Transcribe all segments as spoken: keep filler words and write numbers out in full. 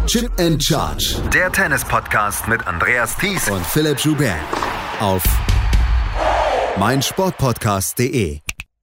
Chip and Charge. Der Tennis-Podcast mit Andreas Thies und Philipp Joubert. Auf meinsportpodcast punkt de.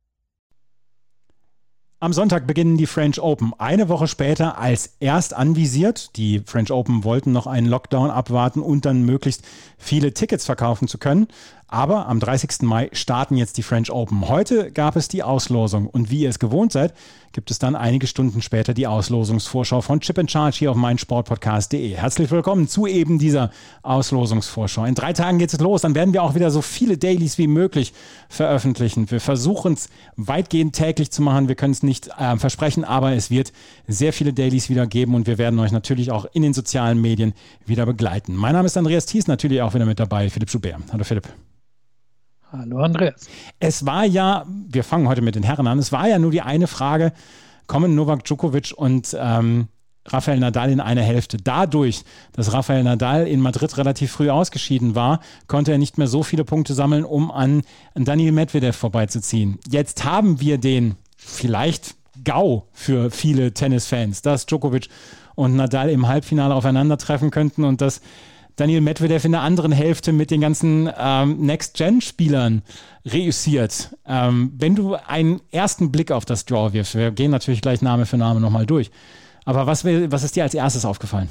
Am Sonntag beginnen die French Open. Eine Woche später als erst anvisiert. Die French Open wollten noch einen Lockdown abwarten und dann möglichst viele Tickets verkaufen zu können. Aber am dreißigsten Mai starten jetzt die French Open. Heute gab es die Auslosung. Und wie ihr es gewohnt seid, gibt es dann einige Stunden später die Auslosungsvorschau von Chip and Charge hier auf meinsportpodcast punkt de. Herzlich willkommen zu eben dieser Auslosungsvorschau. In drei Tagen geht es los. Dann werden wir auch wieder so viele Dailies wie möglich veröffentlichen. Wir versuchen es weitgehend täglich zu machen. Wir können es nicht äh, versprechen, aber es wird sehr viele Dailies wieder geben und wir werden euch natürlich auch in den sozialen Medien wieder begleiten. Mein Name ist Andreas Thies, natürlich auch wieder mit dabei, Philipp Joubert. Hallo Philipp. Hallo Andreas. Es war ja, wir fangen heute mit den Herren an, es war ja nur die eine Frage, kommen Novak Djokovic und ähm, Rafael Nadal in eine Hälfte. Dadurch, dass Rafael Nadal in Madrid relativ früh ausgeschieden war, konnte er nicht mehr so viele Punkte sammeln, um an Daniil Medvedev vorbeizuziehen. Jetzt haben wir den vielleicht GAU für viele Tennisfans, dass Djokovic und Nadal im Halbfinale aufeinandertreffen könnten und dass Daniil Medvedev in der anderen Hälfte mit den ganzen ähm, Next-Gen-Spielern reüssiert. Ähm, wenn du einen ersten Blick auf das Draw wirfst, wir gehen natürlich gleich Name für Name nochmal durch, aber was, was ist dir als erstes aufgefallen?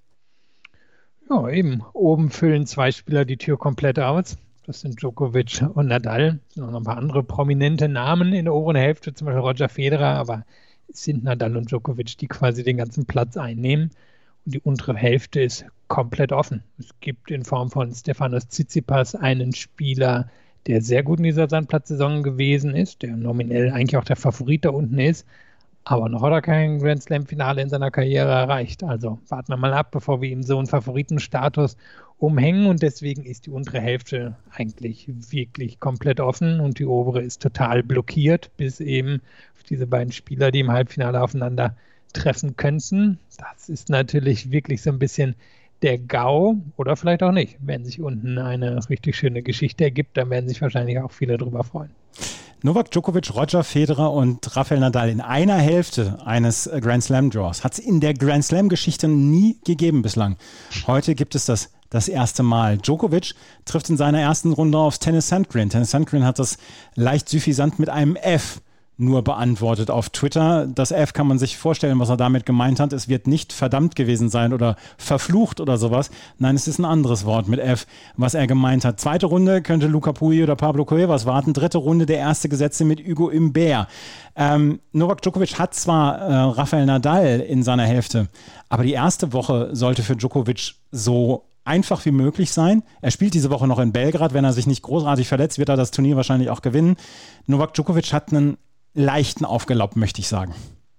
Ja, eben. Oben füllen zwei Spieler die Tür komplett aus. Das sind Djokovic und Nadal. Es sind noch ein paar andere prominente Namen in der oberen Hälfte, zum Beispiel Roger Federer, aber es sind Nadal und Djokovic, die quasi den ganzen Platz einnehmen. Und die untere Hälfte ist komplett offen. Es gibt in Form von Stefanos Tsitsipas einen Spieler, der sehr gut in dieser Sandplatzsaison gewesen ist, der nominell eigentlich auch der Favorit da unten ist, aber noch hat er kein Grand Slam-Finale in seiner Karriere erreicht. Also warten wir mal ab, bevor wir ihm so einen Favoritenstatus umhängen und deswegen ist die untere Hälfte eigentlich wirklich komplett offen und die obere ist total blockiert, bis eben auf diese beiden Spieler, die im Halbfinale aufeinander treffen könnten. Das ist natürlich wirklich so ein bisschen der GAU oder vielleicht auch nicht. Wenn sich unten eine richtig schöne Geschichte ergibt, dann werden sich wahrscheinlich auch viele drüber freuen. Novak Djokovic, Roger Federer und Rafael Nadal in einer Hälfte eines Grand Slam Draws. Hat es in der Grand Slam Geschichte nie gegeben bislang. Heute gibt es das das erste Mal. Djokovic trifft in seiner ersten Runde aufs Tennis Sandgren. Tennis Sandgren hat das leicht suffisant mit einem F nur beantwortet auf Twitter. Das F kann man sich vorstellen, was er damit gemeint hat. Es wird nicht verdammt gewesen sein oder verflucht oder sowas. Nein, es ist ein anderes Wort mit F, was er gemeint hat. Zweite Runde könnte Luca Pouille oder Pablo Cuevas warten. Dritte Runde der erste Gesetzte mit Hugo Humbert. Ähm, Novak Djokovic hat zwar äh, Rafael Nadal in seiner Hälfte, aber die erste Woche sollte für Djokovic so einfach wie möglich sein. Er spielt diese Woche noch in Belgrad. Wenn er sich nicht großartig verletzt, wird er das Turnier wahrscheinlich auch gewinnen. Novak Djokovic hat einen leichten Aufgelaub, möchte ich sagen.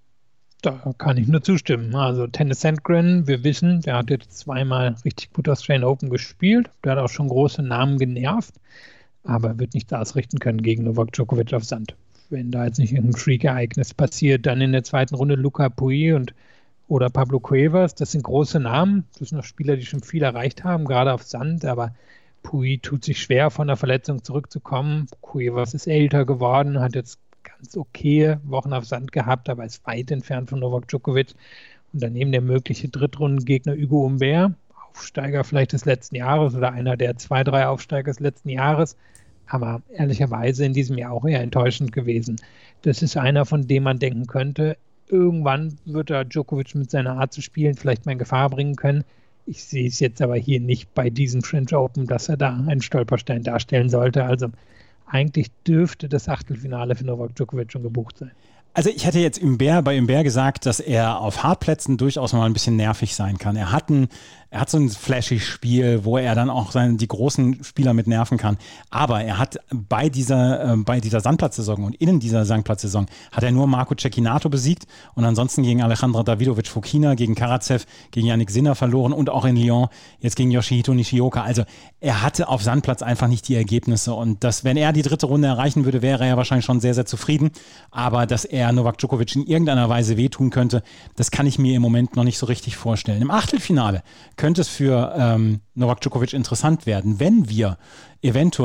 Da kann ich nur zustimmen. Also Tennis Sandgren, wir wissen, der hat jetzt zweimal richtig gut Australian Open gespielt. Der hat auch schon große Namen genervt, aber wird nicht ausrichten können gegen Novak Djokovic auf Sand. Wenn da jetzt nicht irgendein Freak-Ereignis passiert, dann in der zweiten Runde Luca Pouille und oder Pablo Cuevas, das sind große Namen. Das sind noch Spieler, die schon viel erreicht haben, gerade auf Sand, aber Pouille tut sich schwer, von der Verletzung zurückzukommen. Cuevas ist älter geworden, hat jetzt ganz okay Wochen auf Sand gehabt, aber ist weit entfernt von Novak Djokovic. Und daneben der mögliche Drittrundengegner Hugo Humbert, Aufsteiger vielleicht des letzten Jahres oder einer der zwei, drei Aufsteiger des letzten Jahres, aber ehrlicherweise in diesem Jahr auch eher enttäuschend gewesen. Das ist einer, von dem man denken könnte, irgendwann wird er Djokovic mit seiner Art zu spielen vielleicht mal in Gefahr bringen können. Ich sehe es jetzt aber hier nicht bei diesem French Open, dass er da einen Stolperstein darstellen sollte. Also eigentlich dürfte das Achtelfinale für Novak Djokovic schon gebucht sein. Also ich hätte jetzt Humbert, bei Humbert gesagt, dass er auf Hartplätzen durchaus mal ein bisschen nervig sein kann. Er hat, ein, er hat so ein flashy Spiel, wo er dann auch seine, die großen Spieler mit nerven kann. Aber er hat bei dieser, äh, bei dieser Sandplatzsaison und in dieser Sandplatzsaison hat er nur Marco Cecchinato besiegt und ansonsten gegen Alejandro Davidovic Fokina, gegen Karatsev, gegen Jannik Sinner verloren und auch in Lyon jetzt gegen Yoshihito Nishioka. Also er hatte auf Sandplatz einfach nicht die Ergebnisse und das, wenn er die dritte Runde erreichen würde, wäre er wahrscheinlich schon sehr, sehr zufrieden. Aber dass er Novak Djokovic in irgendeiner Weise wehtun könnte, das kann ich mir im Moment noch nicht so richtig vorstellen. Im Achtelfinale könnte es für ähm, Novak Djokovic interessant werden, wenn wir eventuell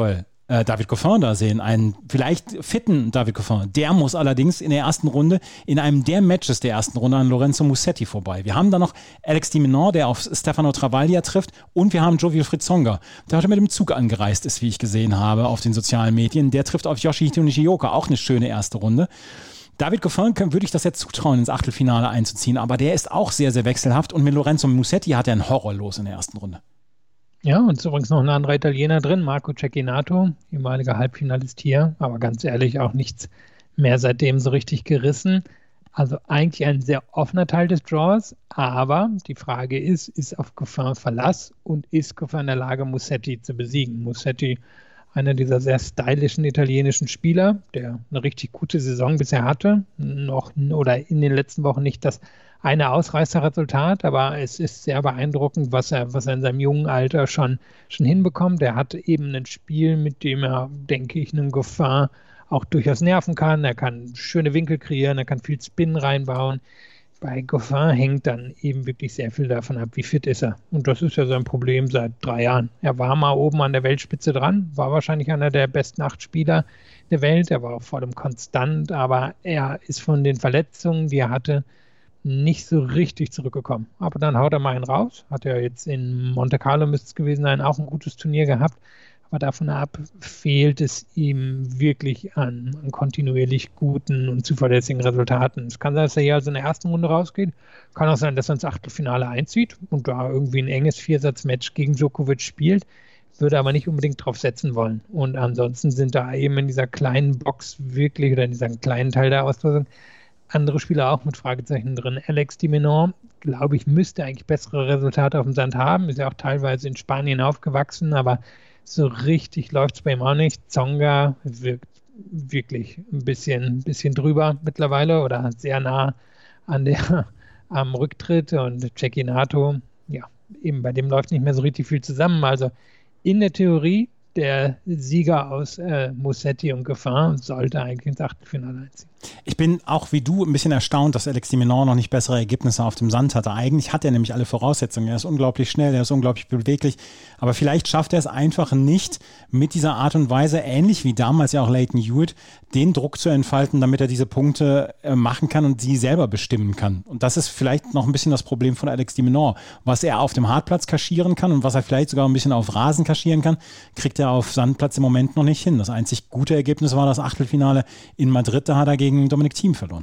äh, David Goffin da sehen, einen vielleicht fitten David Goffin. Der muss allerdings in der ersten Runde, in einem der Matches der ersten Runde an Lorenzo Musetti vorbei. Wir haben da noch Alex de Minaur, der auf Stefano Travaglia trifft, und wir haben Joe-Wilfried Tsonga, der heute mit dem Zug angereist ist, wie ich gesehen habe auf den sozialen Medien. Der trifft auf Yoshihito Nishioka, auch eine schöne erste Runde. David Goffin würde ich das jetzt zutrauen, ins Achtelfinale einzuziehen, aber der ist auch sehr, sehr wechselhaft und mit Lorenzo Musetti hat er einen Horror los in der ersten Runde. Ja, und ist übrigens noch ein anderer Italiener drin, Marco Cecchinato, ehemaliger Halbfinalist hier, aber ganz ehrlich auch nichts mehr seitdem so richtig gerissen. Also eigentlich ein sehr offener Teil des Draws, aber die Frage ist, ist auf Goffin Verlass und ist Goffin in der Lage, Musetti zu besiegen? Musetti, einer dieser sehr stylischen italienischen Spieler, der eine richtig gute Saison bisher hatte, noch oder in den letzten Wochen nicht das eine Ausreißerresultat, aber es ist sehr beeindruckend, was er, was er in seinem jungen Alter schon, schon hinbekommt. Er hat eben ein Spiel, mit dem er, denke ich, einen Goffin auch durchaus nerven kann. Er kann schöne Winkel kreieren, er kann viel Spin reinbauen. Bei Goffin hängt dann eben wirklich sehr viel davon ab, wie fit ist er. Und das ist ja sein Problem seit drei Jahren. Er war mal oben an der Weltspitze dran, war wahrscheinlich einer der besten acht Spieler der Welt. Er war auch vor allem konstant, aber er ist von den Verletzungen, die er hatte, nicht so richtig zurückgekommen. Aber dann haut er mal einen raus. Hat er jetzt in Monte Carlo, müsste es gewesen sein, auch ein gutes Turnier gehabt. Aber davon ab fehlt es ihm wirklich an, an kontinuierlich guten und zuverlässigen Resultaten. Es kann sein, dass er hier also in der ersten Runde rausgeht. Kann auch sein, dass er ins Achtelfinale einzieht und da irgendwie ein enges Viersatzmatch gegen Djokovic spielt. Würde aber nicht unbedingt drauf setzen wollen. Und ansonsten sind da eben in dieser kleinen Box wirklich, oder in diesem kleinen Teil der Auslosung, andere Spieler auch mit Fragezeichen drin. Alex de Minaur, glaube ich, müsste eigentlich bessere Resultate auf dem Sand haben. Ist ja auch teilweise in Spanien aufgewachsen, aber so richtig läuft es bei ihm auch nicht. Tsonga wirkt wirklich ein bisschen, bisschen drüber mittlerweile oder sehr nah an der, am Rücktritt. Und Cecchinato, ja, eben bei dem läuft nicht mehr so richtig viel zusammen. Also in der Theorie, der Sieger aus äh, Musetti und Goffin sollte eigentlich ins Achtelfinale einziehen. Ich bin auch wie du ein bisschen erstaunt, dass Alex de Minaur noch nicht bessere Ergebnisse auf dem Sand hatte. Eigentlich hat er nämlich alle Voraussetzungen. Er ist unglaublich schnell, er ist unglaublich beweglich. Aber vielleicht schafft er es einfach nicht, mit dieser Art und Weise, ähnlich wie damals ja auch Lleyton Hewitt, den Druck zu entfalten, damit er diese Punkte äh, machen kann und sie selber bestimmen kann. Und das ist vielleicht noch ein bisschen das Problem von Alex de Minaur. Was er auf dem Hartplatz kaschieren kann und was er vielleicht sogar ein bisschen auf Rasen kaschieren kann, kriegt er auf Sandplatz im Moment noch nicht hin. Das einzig gute Ergebnis war das Achtelfinale in Madrid, da hat er gegen Dominic Thiem verloren.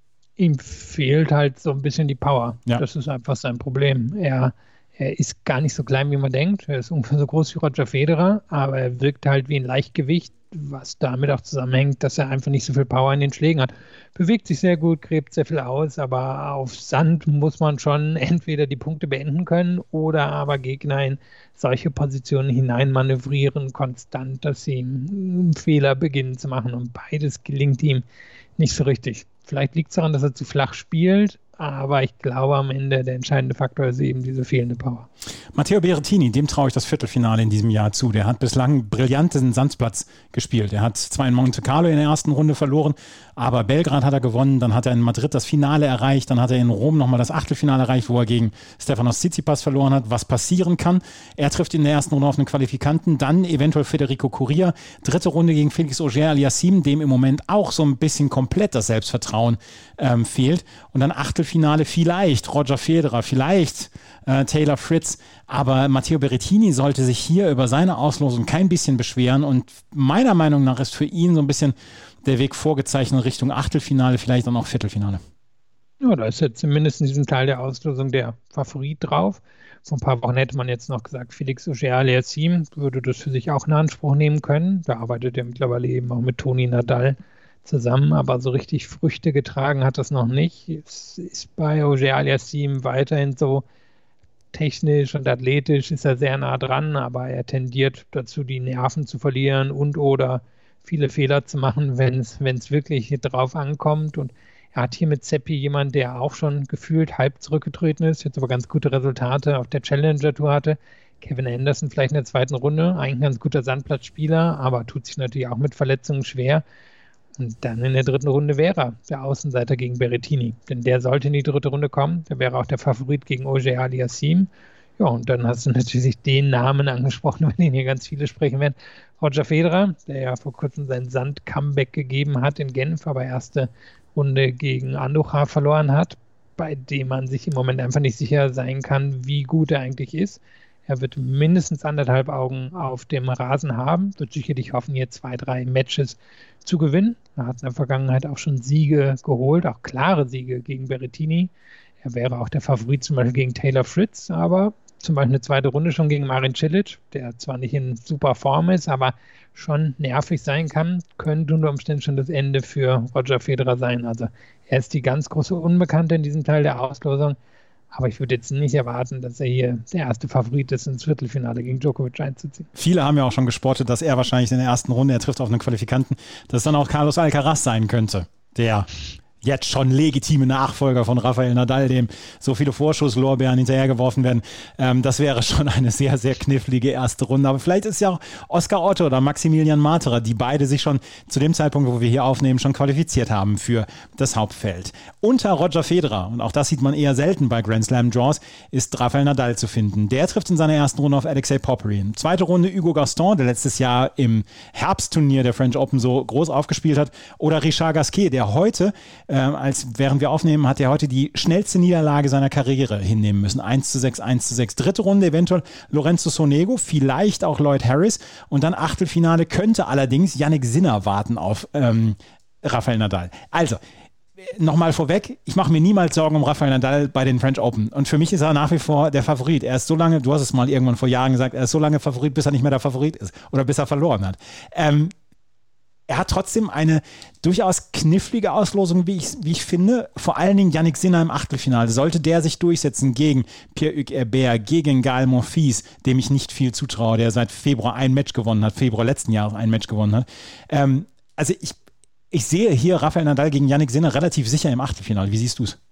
Ihm fehlt halt so ein bisschen die Power. Ja. Das ist einfach sein Problem. Er, er ist gar nicht so klein, wie man denkt. Er ist ungefähr so groß wie Roger Federer, aber er wirkt halt wie ein Leichtgewicht, was damit auch zusammenhängt, dass er einfach nicht so viel Power in den Schlägen hat. Bewegt sich sehr gut, gräbt sehr viel aus, aber auf Sand muss man schon entweder die Punkte beenden können oder aber Gegner in solche Positionen hineinmanövrieren, konstant, dass sie einen Fehler beginnen zu machen. Und beides gelingt ihm nicht so richtig. Vielleicht liegt es daran, dass er zu flach spielt, aber ich glaube am Ende der entscheidende Faktor ist eben diese fehlende Power. Matteo Berrettini, dem traue ich das Viertelfinale in diesem Jahr zu. Der hat bislang brillanten Sandplatz gespielt. Er hat zwar in Monte Carlo in der ersten Runde verloren, aber Belgrad hat er gewonnen, dann hat er in Madrid das Finale erreicht, dann hat er in Rom nochmal das Achtelfinale erreicht, wo er gegen Stefanos Tsitsipas verloren hat, was passieren kann. Er trifft in der ersten Runde auf einen Qualifikanten, dann eventuell Federico Coria, dritte Runde gegen Felix Auger-Aliassime, dem im Moment auch so ein bisschen komplett das Selbstvertrauen ähm, fehlt, und dann Achtelfinale vielleicht Roger Federer, vielleicht äh, Taylor Fritz, aber Matteo Berrettini sollte sich hier über seine Auslosung kein bisschen beschweren und meiner Meinung nach ist für ihn so ein bisschen der Weg vorgezeichnet Richtung Achtelfinale, vielleicht dann auch Viertelfinale. Ja, da ist jetzt zumindest in diesem Teil der Auslosung der Favorit drauf. Vor ein paar Wochen hätte man jetzt noch gesagt, Felix Auger-Aliassime würde das für sich auch in Anspruch nehmen können. Da arbeitet er mittlerweile eben auch mit Toni Nadal zusammen, aber so richtig Früchte getragen hat das noch nicht. Es ist bei Auger-Aliassime weiterhin so, technisch und athletisch ist er sehr nah dran, aber er tendiert dazu, die Nerven zu verlieren und oder viele Fehler zu machen, wenn es wenn es wirklich drauf ankommt. Und er hat hier mit Seppi jemanden, der auch schon gefühlt halb zurückgetreten ist, jetzt aber ganz gute Resultate auf der Challenger-Tour hatte. Kevin Anderson vielleicht in der zweiten Runde, eigentlich ein ganz guter Sandplatzspieler, aber tut sich natürlich auch mit Verletzungen schwer. Und dann in der dritten Runde wäre er der Außenseiter gegen Berrettini. Denn der sollte in die dritte Runde kommen. Der wäre auch der Favorit gegen Auger-Aliassime. Ja, und dann hast du natürlich den Namen angesprochen, über den hier ganz viele sprechen werden. Roger Federer, der ja vor kurzem sein Sand-Comeback gegeben hat in Genf, aber erste Runde gegen Andujar verloren hat, bei dem man sich im Moment einfach nicht sicher sein kann, wie gut er eigentlich ist. Er wird mindestens anderthalb Augen auf dem Rasen haben, wird sicherlich hoffen, hier zwei, drei Matches zu gewinnen. Er hat in der Vergangenheit auch schon Siege geholt, auch klare Siege gegen Berrettini. Er wäre auch der Favorit zum Beispiel gegen Taylor Fritz, aber zum Beispiel eine zweite Runde schon gegen Marin Cilic, der zwar nicht in super Form ist, aber schon nervig sein kann, könnte unter Umständen schon das Ende für Roger Federer sein. Also er ist die ganz große Unbekannte in diesem Teil der Auslosung, aber ich würde jetzt nicht erwarten, dass er hier der erste Favorit ist, ins Viertelfinale gegen Djokovic einzuziehen. Viele haben ja auch schon gespottet, dass er wahrscheinlich in der ersten Runde, er trifft auf einen Qualifikanten, dass dann auch Carlos Alcaraz sein könnte, der jetzt schon legitime Nachfolger von Rafael Nadal, dem so viele Vorschusslorbeeren hinterhergeworfen werden. Ähm, das wäre schon eine sehr, sehr knifflige erste Runde. Aber vielleicht ist ja auch Oscar Otto oder Maximilian Marterer, die beide sich schon zu dem Zeitpunkt, wo wir hier aufnehmen, schon qualifiziert haben für das Hauptfeld. Unter Roger Federer, und auch das sieht man eher selten bei Grand Slam Draws, ist Rafael Nadal zu finden. Der trifft in seiner ersten Runde auf Alexei Popyrin. Zweite Runde Hugo Gaston, der letztes Jahr im Herbstturnier der French Open so groß aufgespielt hat. Oder Richard Gasquet, der heute Ähm, als während wir aufnehmen, hat er heute die schnellste Niederlage seiner Karriere hinnehmen müssen. eins zu sechs, eins zu sechs. Dritte Runde eventuell Lorenzo Sonego, vielleicht auch Lloyd Harris. Und dann Achtelfinale könnte allerdings Jannik Sinner warten auf ähm, Rafael Nadal. Also, nochmal vorweg, ich mache mir niemals Sorgen um Rafael Nadal bei den French Open. Und für mich ist er nach wie vor der Favorit. Er ist so lange, du hast es mal irgendwann vor Jahren gesagt, er ist so lange Favorit, bis er nicht mehr der Favorit ist. Oder bis er verloren hat. Ähm, Er hat trotzdem eine durchaus knifflige Auslosung, wie ich, wie ich finde. Vor allen Dingen Jannik Sinner im Achtelfinale. Sollte der sich durchsetzen gegen Pierre-Hugues Herbert, gegen Gael Monfils, dem ich nicht viel zutraue, der seit Februar ein Match gewonnen hat, Februar letzten Jahres ein Match gewonnen hat. Ähm, also ich, ich sehe hier Rafael Nadal gegen Jannik Sinner relativ sicher im Achtelfinale. Wie siehst du es?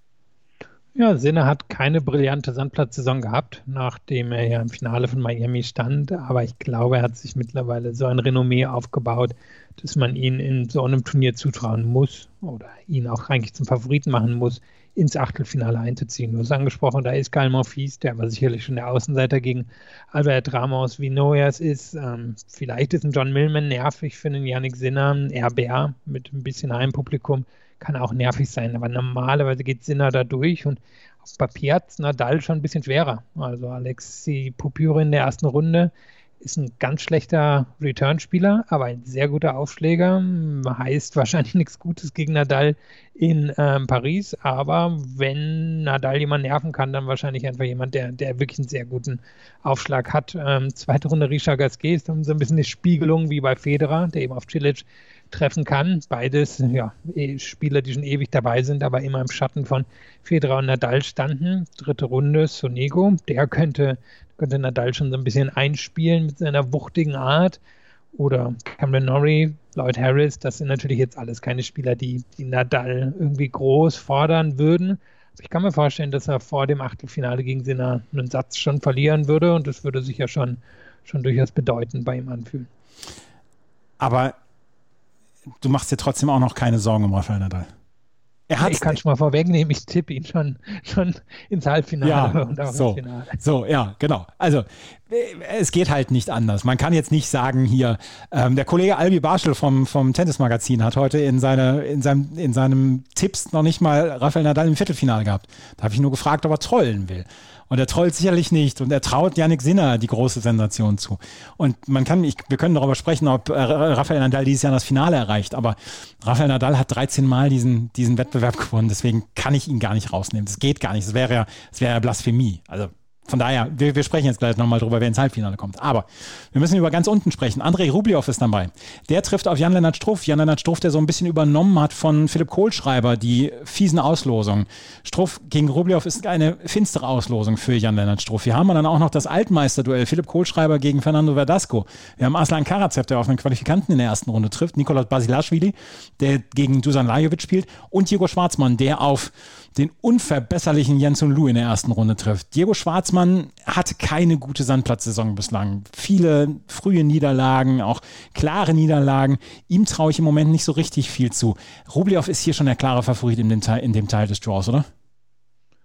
Ja, Sinner hat keine brillante Sandplatzsaison gehabt, nachdem er ja im Finale von Miami stand. Aber ich glaube, er hat sich mittlerweile so ein Renommee aufgebaut, dass man ihn in so einem Turnier zutrauen muss oder ihn auch eigentlich zum Favoriten machen muss, ins Achtelfinale einzuziehen. Du hast angesprochen, da ist Gael Monfils, der war sicherlich schon der Außenseiter gegen Albert Ramos, wie neu er es ist. Ähm, vielleicht ist ein John Millman nervig für einen Jannik Sinner, ein R B R mit ein bisschen Heimpublikum. Kann auch nervig sein, aber normalerweise geht Sinner da durch und auf Papier hat Nadal schon ein bisschen schwerer. Also Alexei Popyrin in der ersten Runde ist ein ganz schlechter Return-Spieler, aber ein sehr guter Aufschläger. Heißt wahrscheinlich nichts Gutes gegen Nadal in ähm, Paris, aber wenn Nadal jemanden nerven kann, dann wahrscheinlich einfach jemand, der, der wirklich einen sehr guten Aufschlag hat. Ähm, zweite Runde Richard Gasquet ist dann so ein bisschen eine Spiegelung wie bei Federer, der eben auf Cilic treffen kann. Beides ja, Spieler, die schon ewig dabei sind, aber immer im Schatten von Federer und Nadal standen. Dritte Runde Sonego, der könnte, könnte Nadal schon so ein bisschen einspielen mit seiner wuchtigen Art. Oder Cameron Norrie, Lloyd Harris, das sind natürlich jetzt alles keine Spieler, die, die Nadal irgendwie groß fordern würden. Aber ich kann mir vorstellen, dass er vor dem Achtelfinale gegen Sinner einen Satz schon verlieren würde und das würde sich ja schon, schon durchaus bedeutend bei ihm anfühlen. Aber du machst dir trotzdem auch noch keine Sorgen um Rafael Nadal. Er hat's, ich kann schon mal vorwegnehmen, ich tippe ihn schon, schon ins Halbfinale ja, und auch so, ins Finale. So, ja, genau. Also es geht halt nicht anders. Man kann jetzt nicht sagen hier, ähm, der Kollege Albi Barschel vom, vom Tennismagazin hat heute in, seine, in, seinem, in seinem Tipps noch nicht mal Rafael Nadal im Viertelfinale gehabt. Da habe ich nur gefragt, ob er trollen will. Und er trollt sicherlich nicht und er traut Jannik Sinner die große Sensation zu. Und man kann, ich, wir können darüber sprechen, ob äh, Rafael Nadal dieses Jahr das Finale erreicht, aber Rafael Nadal hat dreizehn Mal diesen, diesen Wettbewerb gewonnen, deswegen kann ich ihn gar nicht rausnehmen. Das geht gar nicht, das wäre ja, das wäre ja Blasphemie. Also von daher, wir, wir sprechen jetzt gleich nochmal drüber, wer ins Halbfinale kommt. Aber wir müssen über ganz unten sprechen. Andrei Rublev ist dabei. Der trifft auf Jan-Lennart Struff. Jan-Lennart Struff, der so ein bisschen übernommen hat von Philipp Kohlschreiber, die fiesen Auslosungen. Struff gegen Rublev ist eine finstere Auslosung für Jan-Lennart Struff. Wir haben dann auch noch das Altmeisterduell. Philipp Kohlschreiber gegen Fernando Verdasco. Wir haben Aslan Karatsev, der auf einen Qualifikanten in der ersten Runde trifft. Nikolaus Basilashvili, der gegen Dusan Lajovic spielt. Und Diego Schwartzmann, der auf den unverbesserlichen Yen-Sun Liu in der ersten Runde trifft. Diego Schwartzmann hatte keine gute Sandplatzsaison bislang. Viele frühe Niederlagen, auch klare Niederlagen. Ihm traue ich im Moment nicht so richtig viel zu. Rublev ist hier schon der klare Favorit in dem Teil, in dem Teil des Draws, oder?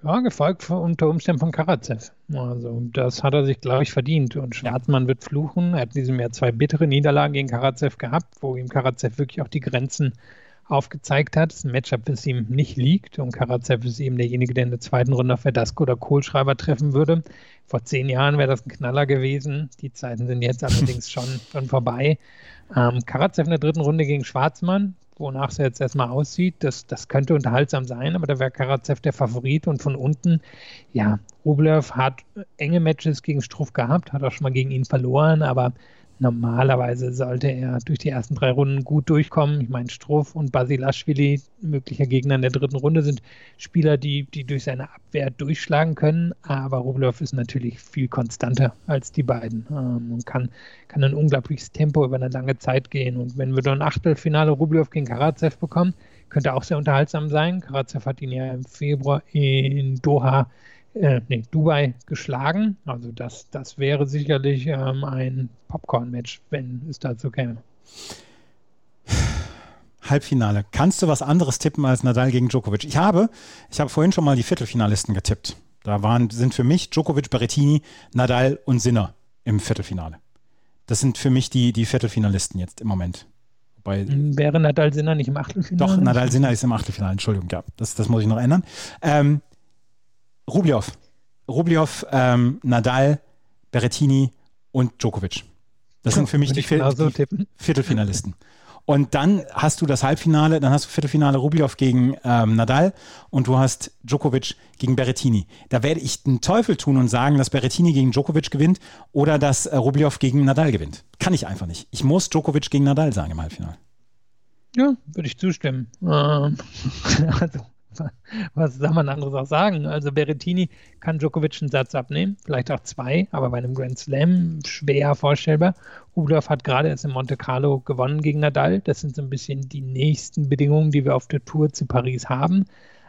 Ja, gefolgt von, unter Umständen von Karatsev. Also das hat er sich, glaube ich, verdient. Und Schwarzmann ja. wird fluchen. Er hat in diesem Jahr zwei bittere Niederlagen gegen Karatsev gehabt, wo ihm Karatsev wirklich auch die Grenzen aufgezeigt hat. Das ist ein Matchup, das ihm nicht liegt. Und Karatsev ist eben derjenige, der in der zweiten Runde auf Verdasco oder Kohlschreiber treffen würde. Vor zehn Jahren wäre das ein Knaller gewesen. Die Zeiten sind jetzt allerdings schon, schon vorbei. Ähm, Karatsev in der dritten Runde gegen Schwarzmann, wonach es jetzt erstmal aussieht, das, das könnte unterhaltsam sein, aber da wäre Karatsev der Favorit und von unten, ja, Rublev hat enge Matches gegen Struff gehabt, hat auch schon mal gegen ihn verloren, aber normalerweise sollte er durch die ersten drei Runden gut durchkommen. Ich meine, Struff und Basilashvili, möglicher Gegner in der dritten Runde, sind Spieler, die, die durch seine Abwehr durchschlagen können, aber Rublev ist natürlich viel konstanter als die beiden ähm, und kann, kann ein unglaubliches Tempo über eine lange Zeit gehen. Und wenn wir dann ein Achtelfinale Rublev gegen Karatsev bekommen, könnte auch sehr unterhaltsam sein. Karatsev hat ihn ja im Februar in Doha Äh, nee, Dubai geschlagen. Also das, das wäre sicherlich ähm, ein Popcorn-Match, wenn es dazu käme. Halbfinale. Kannst du was anderes tippen als Nadal gegen Djokovic? Ich habe, ich habe vorhin schon mal die Viertelfinalisten getippt. Da waren, sind für mich Djokovic, Berrettini, Nadal und Sinner im Viertelfinale. Das sind für mich die, die Viertelfinalisten jetzt im Moment. Wobei, wäre Nadal Sinner nicht im Achtelfinale? Doch, Nadal Sinner ist im Achtelfinale, Entschuldigung, ja. Das, das muss ich noch ändern. Ähm, Rublev, Rublev, ähm, Nadal, Berrettini und Djokovic. Das sind für mich die, Vier- so die Viertelfinalisten. Und dann hast du das Halbfinale, dann hast du Viertelfinale Rublev gegen ähm, Nadal und du hast Djokovic gegen Berrettini. Da werde ich den Teufel tun und sagen, dass Berrettini gegen Djokovic gewinnt oder dass äh, Rublev gegen Nadal gewinnt. Kann ich einfach nicht. Ich muss Djokovic gegen Nadal sagen im Halbfinale. Ja, würde ich zustimmen. Ähm, also. Was soll man anderes auch sagen? Also Berrettini kann Djokovic einen Satz abnehmen, vielleicht auch zwei, aber bei einem Grand Slam schwer vorstellbar. Rublev hat gerade erst in Monte Carlo gewonnen gegen Nadal. Das sind so ein bisschen die nächsten Bedingungen, die wir auf der Tour zu Paris haben.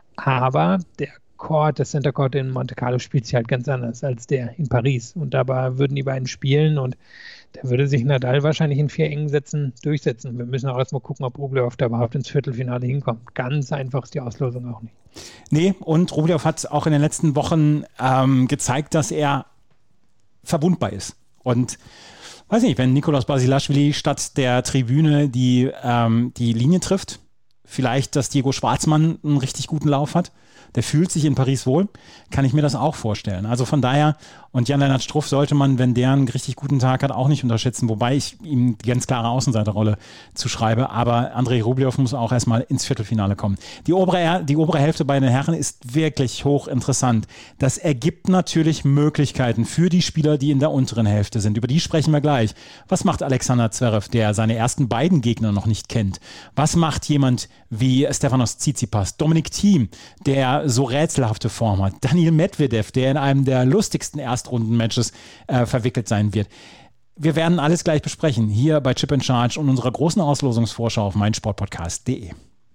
Aber der Court, der Center Court in Monte Carlo spielt sich halt ganz anders als der in Paris. Und dabei würden die beiden spielen und da würde sich Nadal wahrscheinlich in vier engen Sätzen durchsetzen. Wir müssen auch erstmal gucken, ob Rublev da überhaupt ins Viertelfinale hinkommt. Ganz einfach ist die Auslosung auch nicht. Nee, und Rublev hat auch in den letzten Wochen ähm, gezeigt, dass er verwundbar ist. Und weiß nicht, wenn Nicolas Basilashvili statt der Tribüne die, ähm, die Linie trifft, vielleicht, dass Diego Schwartzmann einen richtig guten Lauf hat, der fühlt sich in Paris wohl, kann ich mir das auch vorstellen. Also von daher, und Jan-Lennart Struff sollte man, wenn der einen richtig guten Tag hat, auch nicht unterschätzen, wobei ich ihm die ganz klare Außenseiterrolle zuschreibe, aber Andrei Rublev muss auch erstmal ins Viertelfinale kommen. Die obere, die obere Hälfte bei den Herren ist wirklich hochinteressant. Das ergibt natürlich Möglichkeiten für die Spieler, die in der unteren Hälfte sind. Über die sprechen wir gleich. Was macht Alexander Zverev, der seine ersten beiden Gegner noch nicht kennt? Was macht jemand wie Stefanos Tsitsipas, Dominic Thiem, der so rätselhafte Form hat, Daniil Medvedev, der in einem der lustigsten Erstrunden-Matches äh, verwickelt sein wird. Wir werden alles gleich besprechen, hier bei Chip and Charge und unserer großen Auslosungsvorschau auf meinsportpodcast punkt de.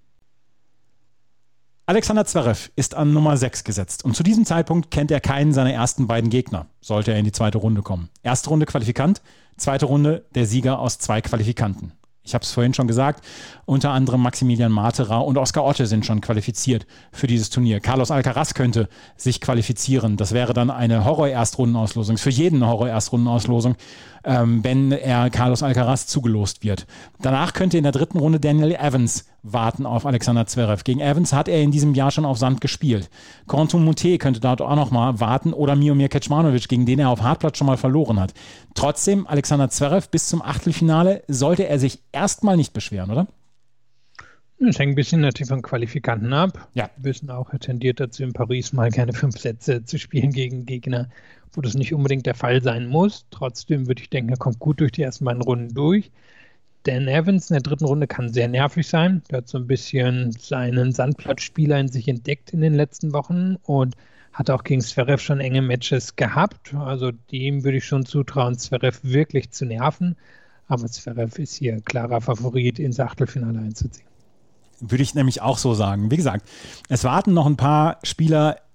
Alexander Zverev ist an Nummer sechs gesetzt und zu diesem Zeitpunkt kennt er keinen seiner ersten beiden Gegner, sollte er in die zweite Runde kommen. Erste Runde Qualifikant, zweite Runde der Sieger aus zwei Qualifikanten. Ich habe es vorhin schon gesagt, unter anderem Maximilian Materer und Oskar Otte sind schon qualifiziert für dieses Turnier. Carlos Alcaraz könnte sich qualifizieren. Das wäre dann eine Horror-Erstrundenauslosung, für jeden eine Horror-Erstrundenauslosung, ähm, wenn er Carlos Alcaraz zugelost wird. Danach könnte in der dritten Runde Daniel Evans warten auf Alexander Zverev. Gegen Evans hat er in diesem Jahr schon auf Sand gespielt. Corentin Moutet könnte dort auch nochmal warten oder Miomir Kecmanovic, gegen den er auf Hartplatz schon mal verloren hat. Trotzdem, Alexander Zverev bis zum Achtelfinale sollte er sich erstmal nicht beschweren, oder? Es hängt ein bisschen natürlich von Qualifikanten ab. Ja. Wir wissen auch, er tendiert dazu, in Paris mal keine fünf Sätze zu spielen gegen Gegner, wo das nicht unbedingt der Fall sein muss. Trotzdem würde ich denken, er kommt gut durch die ersten beiden Runden durch. Dan Evans in der dritten Runde kann sehr nervig sein. Der hat so ein bisschen seinen Sandplatzspieler in sich entdeckt in den letzten Wochen und hat auch gegen Zverev schon enge Matches gehabt. Also dem würde ich schon zutrauen, Zverev wirklich zu nerven. Aber Zverev ist hier klarer Favorit, ins Achtelfinale einzuziehen. Würde ich nämlich auch so sagen. Wie gesagt, es warten noch ein paar Spieler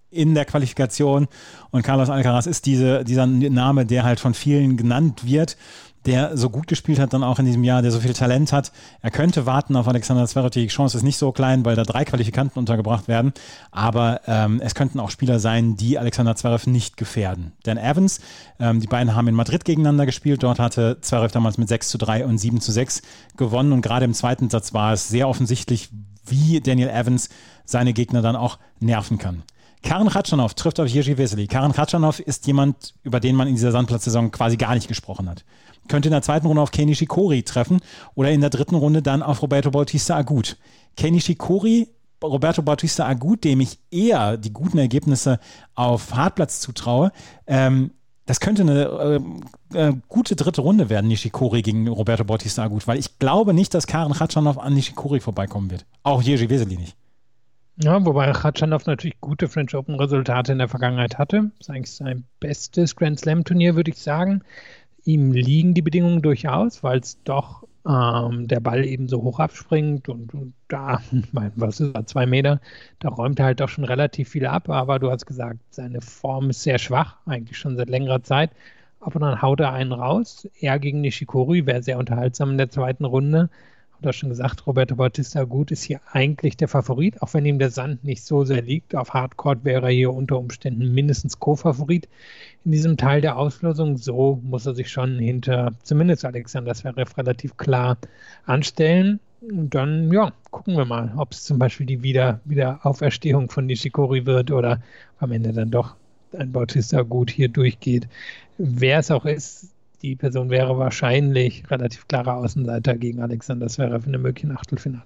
in der Qualifikation und Carlos Alcaraz ist diese, dieser Name, der halt von vielen genannt wird, der so gut gespielt hat dann auch in diesem Jahr, der so viel Talent hat. Er könnte warten auf Alexander Zverev. Die Chance ist nicht so klein, weil da drei Qualifikanten untergebracht werden. Aber ähm, es könnten auch Spieler sein, die Alexander Zverev nicht gefährden. Dan Evans, ähm, die beiden haben in Madrid gegeneinander gespielt. Dort hatte Zverev damals mit sechs zu drei und sieben zu sechs gewonnen. Und gerade im zweiten Satz war es sehr offensichtlich, wie Daniel Evans seine Gegner dann auch nerven kann. Karen Khachanov trifft auf Jerzy Vesely. Karen Khachanov ist jemand, über den man in dieser Sandplatzsaison quasi gar nicht gesprochen hat. Könnte in der zweiten Runde auf Kei Nishikori treffen oder in der dritten Runde dann auf Roberto Bautista Agut. Kei Nishikori, Roberto Bautista Agut, dem ich eher die guten Ergebnisse auf Hartplatz zutraue, ähm, das könnte eine äh, äh, gute dritte Runde werden, Nishikori gegen Roberto Bautista Agut, weil ich glaube nicht, dass Karen Khachanov an Nishikori vorbeikommen wird. Auch Jerzy Vesely nicht. Ja, wobei Khachanov natürlich gute French Open Resultate in der Vergangenheit hatte. Das ist eigentlich sein bestes Grand Slam Turnier, würde ich sagen. Ihm liegen die Bedingungen durchaus, weil es doch ähm, der Ball eben so hoch abspringt und, und da, ich meine, was ist das, zwei Meter, da räumt er halt doch schon relativ viel ab, aber du hast gesagt, seine Form ist sehr schwach, eigentlich schon seit längerer Zeit, aber dann haut er einen raus. Er gegen Nishikori wäre sehr unterhaltsam in der zweiten Runde. Du hast schon gesagt, Roberto Bautista Agut ist hier eigentlich der Favorit, auch wenn ihm der Sand nicht so sehr liegt. Auf Hardcourt wäre er hier unter Umständen mindestens Co-Favorit in diesem Teil der Auslosung. So muss er sich schon hinter zumindest Alexander Zverev relativ klar anstellen. Und dann, ja, gucken wir mal, ob es zum Beispiel die Wieder- Wiederauferstehung von Nishikori wird oder am Ende dann doch ein Bautista Agut hier durchgeht. Wer es auch ist, die Person wäre wahrscheinlich relativ klarer Außenseiter gegen Alexander Zverev in einem möglichen Achtelfinale.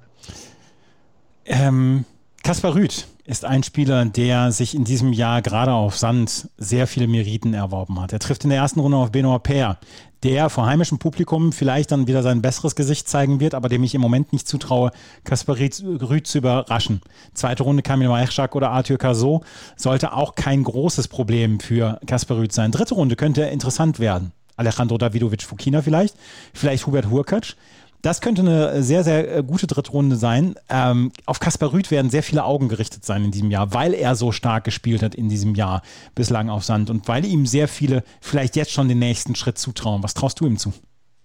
Ähm, Kaspar Rüth ist ein Spieler, der sich in diesem Jahr gerade auf Sand sehr viele Meriten erworben hat. Er trifft in der ersten Runde auf Benoit Paire, der vor heimischem Publikum vielleicht dann wieder sein besseres Gesicht zeigen wird, aber dem ich im Moment nicht zutraue, Kaspar Rüth zu überraschen. Zweite Runde Kamil Majchrzak oder Arthur Cazaux sollte auch kein großes Problem für Kaspar Rüth sein. Dritte Runde könnte interessant werden. Alejandro Davidovich Fokina vielleicht, vielleicht Hubert Hurkacz. Das könnte eine sehr, sehr gute dritte Runde sein. Ähm, auf Kaspar Rüth werden sehr viele Augen gerichtet sein in diesem Jahr, weil er so stark gespielt hat in diesem Jahr bislang auf Sand und weil ihm sehr viele vielleicht jetzt schon den nächsten Schritt zutrauen. Was traust du ihm zu?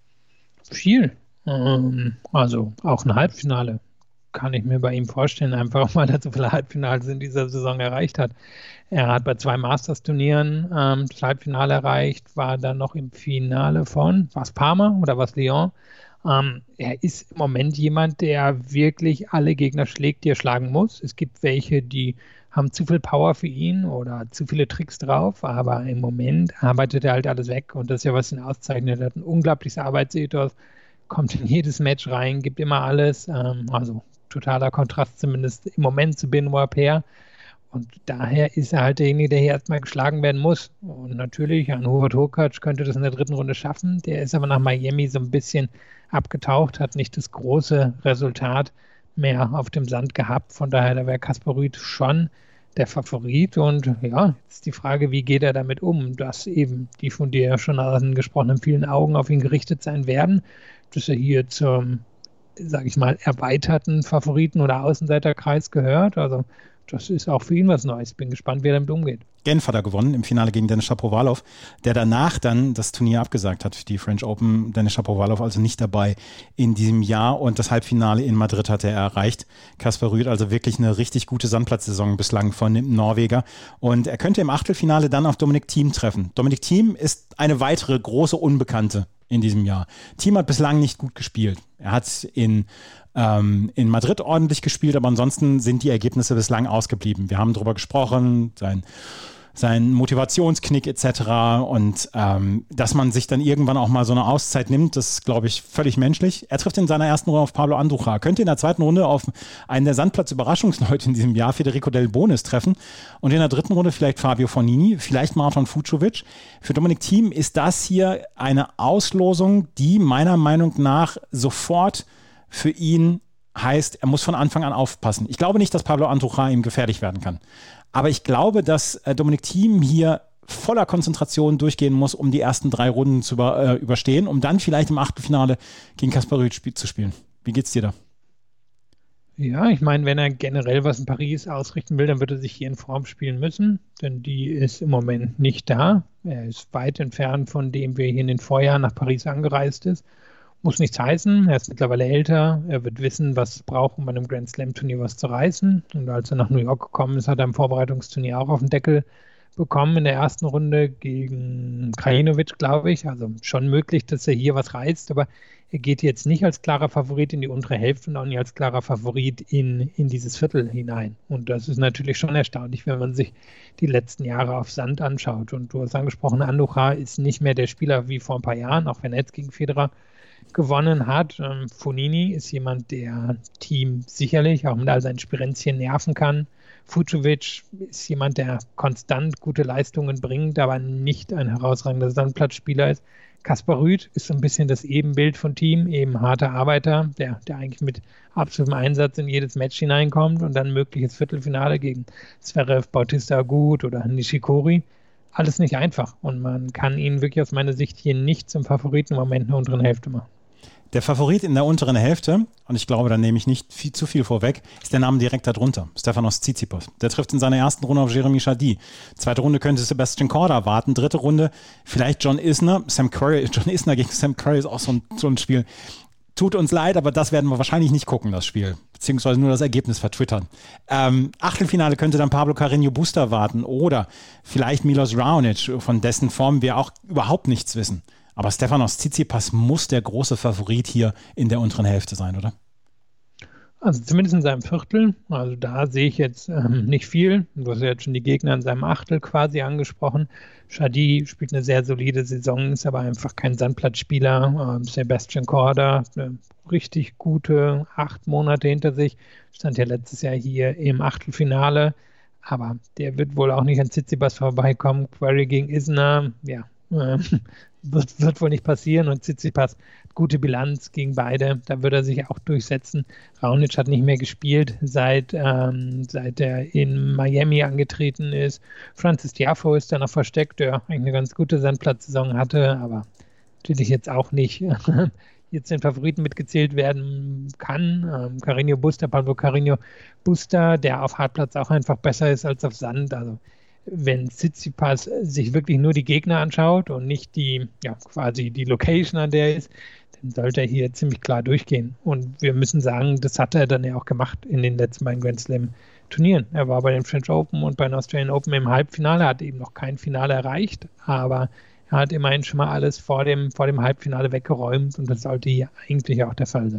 Viel. Ähm, also auch ein Halbfinale kann ich mir bei ihm vorstellen, einfach weil er so viele Halbfinals in dieser Saison erreicht hat. Er hat bei zwei Masters-Turnieren ähm, das Halbfinale erreicht, war dann noch im Finale von, was Parma oder was Lyon? Ähm, er ist im Moment jemand, der wirklich alle Gegner schlägt, die er schlagen muss. Es gibt welche, die haben zu viel Power für ihn oder zu viele Tricks drauf, aber im Moment arbeitet er halt alles weg und das ist ja, was ihn auszeichnet. Er hat ein unglaubliches Arbeitsethos, kommt in jedes Match rein, gibt immer alles, ähm, also totaler Kontrast zumindest im Moment zu Benoit Paire. Und daher ist er halt derjenige, der hier erstmal geschlagen werden muss. Und natürlich, an Hubert Hurkacz könnte das in der dritten Runde schaffen. Der ist aber nach Miami so ein bisschen abgetaucht, hat nicht das große Resultat mehr auf dem Sand gehabt. Von daher, da wäre Kaspar Rüth schon der Favorit. Und ja, jetzt die Frage, wie geht er damit um, dass eben die von dir ja schon angesprochenen vielen Augen auf ihn gerichtet sein werden, dass er hier zum, sage ich mal, erweiterten Favoriten- oder Außenseiterkreis gehört. Also das ist auch für ihn was Neues. Bin gespannt, wie er damit umgeht. Genf hat er gewonnen im Finale gegen Denis Shapovalov, der danach dann das Turnier abgesagt hat für die French Open. Denis Shapovalov also nicht dabei in diesem Jahr und das Halbfinale in Madrid hatte er erreicht. Kaspar Rüth also wirklich eine richtig gute Sandplatzsaison bislang von dem Norweger und er könnte im Achtelfinale dann auf Dominic Thiem treffen. Dominic Thiem ist eine weitere große Unbekannte in diesem Jahr. Thiem hat bislang nicht gut gespielt. Er hat in ähm, in Madrid ordentlich gespielt, aber ansonsten sind die Ergebnisse bislang ausgeblieben. Wir haben darüber gesprochen, sein, sein Motivationsknick et cetera und ähm, dass man sich dann irgendwann auch mal so eine Auszeit nimmt, das ist, glaube ich, völlig menschlich. Er trifft in seiner ersten Runde auf Pablo Andújar, könnte in der zweiten Runde auf einen der Sandplatz-Überraschungsleute in diesem Jahr, Federico Del Bonis, treffen und in der dritten Runde vielleicht Fabio Fognini, vielleicht Marton Fucsovics. Für Dominic Thiem ist das hier eine Auslosung, die meiner Meinung nach sofort für ihn heißt, er muss von Anfang an aufpassen. Ich glaube nicht, dass Pablo Andújar ihm gefährlich werden kann. Aber ich glaube, dass äh, Dominic Thiem hier voller Konzentration durchgehen muss, um die ersten drei Runden zu über, äh, überstehen, um dann vielleicht im Achtelfinale gegen Kaspar Rüth sp- zu spielen. Wie geht's dir da? Ja, ich meine, wenn er generell was in Paris ausrichten will, dann wird er sich hier in Form spielen müssen, denn die ist im Moment nicht da. Er ist weit entfernt von dem, wer hier in den Vorjahren nach Paris angereist ist. Muss nichts heißen, er ist mittlerweile älter, er wird wissen, was es braucht, um bei einem Grand Slam Turnier was zu reißen. Und als er nach New York gekommen ist, hat er im Vorbereitungsturnier auch auf den Deckel bekommen in der ersten Runde gegen Krajinovic, glaube ich. Also schon möglich, dass er hier was reißt, aber er geht jetzt nicht als klarer Favorit in die untere Hälfte und auch nicht als klarer Favorit in, in dieses Viertel hinein. Und das ist natürlich schon erstaunlich, wenn man sich die letzten Jahre auf Sand anschaut. Und du hast angesprochen, Andujar ist nicht mehr der Spieler wie vor ein paar Jahren, auch wenn er jetzt gegen Federer gewonnen hat. Ähm, Fognini ist jemand, der Team sicherlich auch mit all seinen Spirenzchen nerven kann. Fucsovics ist jemand, der konstant gute Leistungen bringt, aber nicht ein herausragender Sandplatzspieler ist. Kaspar Rüth ist so ein bisschen das Ebenbild von Team, eben harter Arbeiter, der, der eigentlich mit absolutem Einsatz in jedes Match hineinkommt und dann mögliches Viertelfinale gegen Zverev, Bautista Agut oder Nishikori. Alles nicht einfach und man kann ihn wirklich aus meiner Sicht hier nicht zum Favoriten im Moment in der unteren Hälfte machen. Der Favorit in der unteren Hälfte, und ich glaube, da nehme ich nicht viel, zu viel vorweg, ist der Name direkt darunter, Stefanos Tsitsipas. Der trifft in seiner ersten Runde auf Jeremy Chardy. Zweite Runde könnte Sebastian Korda warten. Dritte Runde vielleicht John Isner. Sam Curry, John Isner gegen Sam Curry ist auch so ein, so ein Spiel. Tut uns leid, aber das werden wir wahrscheinlich nicht gucken, das Spiel. Beziehungsweise nur das Ergebnis vertwittern. Ähm, Achtelfinale könnte dann Pablo Carreño Busta warten oder vielleicht Milos Raonic, von dessen Form wir auch überhaupt nichts wissen. Aber Stefanos Tsitsipas muss der große Favorit hier in der unteren Hälfte sein, oder? Also zumindest in seinem Viertel. Also da sehe ich jetzt ähm, nicht viel. Du hast ja jetzt schon die Gegner in seinem Achtel quasi angesprochen. Chardy spielt eine sehr solide Saison, ist aber einfach kein Sandplatzspieler. Ähm, Sebastian Korda, eine richtig gute acht Monate hinter sich. Stand ja letztes Jahr hier im Achtelfinale. Aber der wird wohl auch nicht an Tsitsipas vorbeikommen. Query gegen Isner, ja, äh, Wird, wird wohl nicht passieren und Tsitsipas gute Bilanz gegen beide, da wird er sich auch durchsetzen. Raonic hat nicht mehr gespielt, seit, ähm, seit er in Miami angetreten ist. Francis Tiafoe ist da noch versteckt, der eigentlich eine ganz gute Sandplatzsaison hatte, aber natürlich jetzt auch nicht jetzt den Favoriten mitgezählt werden kann. Ähm, Carreño Busta, Pablo Carreño Busta, der auf Hartplatz auch einfach besser ist als auf Sand, also wenn Tsitsipas sich wirklich nur die Gegner anschaut und nicht die, ja, quasi die Location, an der er ist, dann sollte er hier ziemlich klar durchgehen. Und wir müssen sagen, das hat er dann ja auch gemacht in den letzten beiden Grand Slam Turnieren. Er war bei den French Open und bei den Australian Open im Halbfinale, hat eben noch kein Finale erreicht, aber er hat immerhin schon mal alles vor dem, vor dem Halbfinale weggeräumt und das sollte hier eigentlich auch der Fall sein.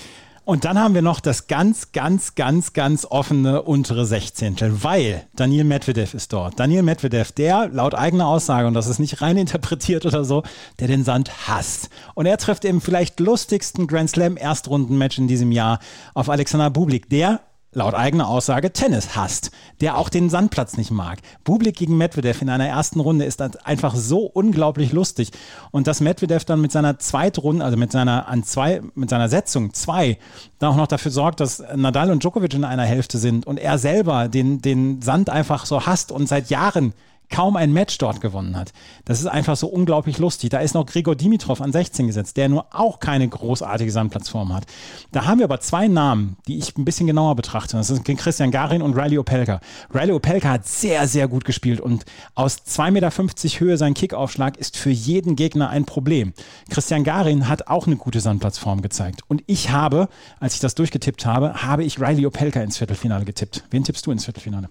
Und dann haben wir noch das ganz, ganz, ganz, ganz offene untere Sechzehntel, weil Daniil Medvedev ist dort. Daniil Medvedev, der laut eigener Aussage, und das ist nicht rein interpretiert oder so, der den Sand hasst. Und er trifft im vielleicht lustigsten Grand Slam Erstrundenmatch in diesem Jahr auf Alexander Bublik, der laut eigener Aussage Tennis hasst, der auch den Sandplatz nicht mag. Bublik gegen Medvedev in einer ersten Runde ist einfach so unglaublich lustig. Und dass Medvedev dann mit seiner Zweitrunde, also mit seiner an zwei, mit seiner Setzung zwei, dann auch noch dafür sorgt, dass Nadal und Djokovic in einer Hälfte sind und er selber den, den Sand einfach so hasst und seit Jahren kaum ein Match dort gewonnen hat. Das ist einfach so unglaublich lustig. Da ist noch Grigor Dimitrov an sechzehn gesetzt, der nur auch keine großartige Sandplatzform hat. Da haben wir aber zwei Namen, die ich ein bisschen genauer betrachte. Das sind Christian Garin und Riley Opelka. Riley Opelka hat sehr, sehr gut gespielt und aus zwei Meter fünfzig Höhe sein Kickaufschlag ist für jeden Gegner ein Problem. Christian Garin hat auch eine gute Sandplatzform gezeigt. Und ich habe, als ich das durchgetippt habe, habe ich Riley Opelka ins Viertelfinale getippt. Wen tippst du ins Viertelfinale?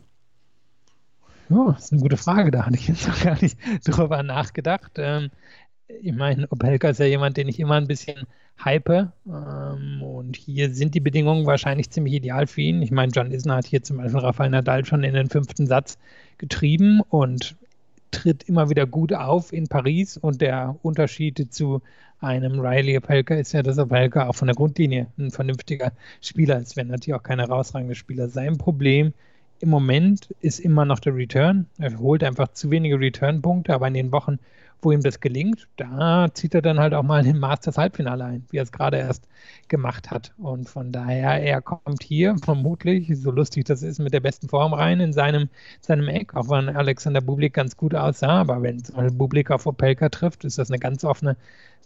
Ja, das ist eine gute Frage, da hatte ich jetzt noch gar nicht drüber nachgedacht. Ähm, ich meine, Opelka ist ja jemand, den ich immer ein bisschen hype ähm, und hier sind die Bedingungen wahrscheinlich ziemlich ideal für ihn. Ich meine, John Isner hat hier zum Beispiel Rafael Nadal schon in den fünften Satz getrieben und tritt immer wieder gut auf in Paris und der Unterschied zu einem Riley Opelka ist ja, dass Opelka auch von der Grundlinie ein vernünftiger Spieler ist, wenn natürlich auch kein herausragender Spieler. Sein Problem im Moment ist immer noch der Return. Er holt einfach zu wenige Return-Punkte, aber in den Wochen, wo ihm das gelingt, da zieht er dann halt auch mal in Masters Halbfinale ein, wie er es gerade erst gemacht hat. Und von daher, er kommt hier vermutlich, so lustig das ist, mit der besten Form rein in seinem, seinem Eck, auch wenn Alexander Bublik ganz gut aussah. Aber wenn Bublik auf Opelka trifft, ist das eine ganz offene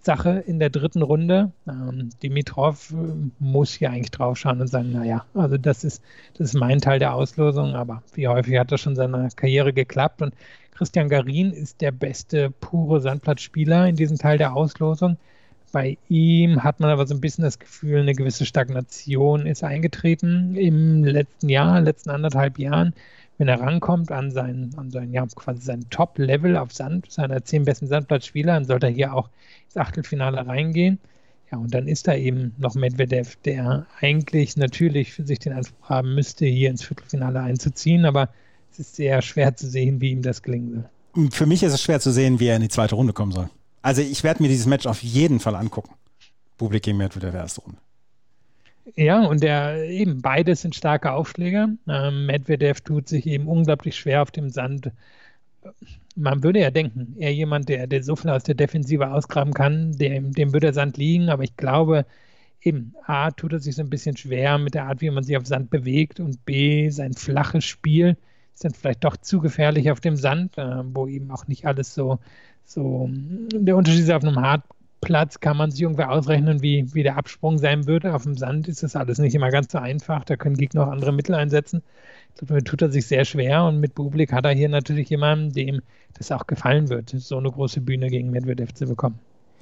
Sache in der dritten Runde. Ähm, Dimitrov äh, muss hier eigentlich drauf schauen und sagen, naja, also das ist, das ist mein Teil der Auslosung, aber wie häufig hat das schon in seiner Karriere geklappt? Und Christian Garin ist der beste pure Sandplatzspieler in diesem Teil der Auslosung. Bei ihm hat man aber so ein bisschen das Gefühl, eine gewisse Stagnation ist eingetreten im letzten Jahr, letzten anderthalb Jahren. Wenn er rankommt an sein, an sein, ja, quasi sein Top-Level auf Sand, seiner zehn besten Sandplatzspieler, dann sollte er hier auch ins Achtelfinale reingehen. Ja, und dann ist da eben noch Medvedev, der eigentlich natürlich für sich den Anspruch haben müsste, hier ins Viertelfinale einzuziehen, aber es ist sehr schwer zu sehen, wie ihm das gelingen soll. Für mich ist es schwer zu sehen, wie er in die zweite Runde kommen soll. Also ich werde mir dieses Match auf jeden Fall angucken. Bublik gegen Medvedev erste Runde. Ja, und der eben beides sind starke Aufschläger. Ähm, Medvedev tut sich eben unglaublich schwer auf dem Sand. Man würde ja denken, er jemand, der, der so viel aus der Defensive ausgraben kann, dem, dem würde der Sand liegen, aber ich glaube, eben, A, tut er sich so ein bisschen schwer mit der Art, wie man sich auf Sand bewegt, und B, sein flaches Spiel ist dann vielleicht doch zu gefährlich auf dem Sand, äh, wo eben auch nicht alles so, so, der Unterschied ist, auf einem Hartplatz kann man sich irgendwie ausrechnen, wie, wie der Absprung sein würde. Auf dem Sand ist das alles nicht immer ganz so einfach, da können Gegner auch andere Mittel einsetzen. Ich glaube, damit tut er sich sehr schwer, und mit Bublik hat er hier natürlich jemanden, dem das auch gefallen wird, so eine große Bühne gegen Medvedev zu bekommen.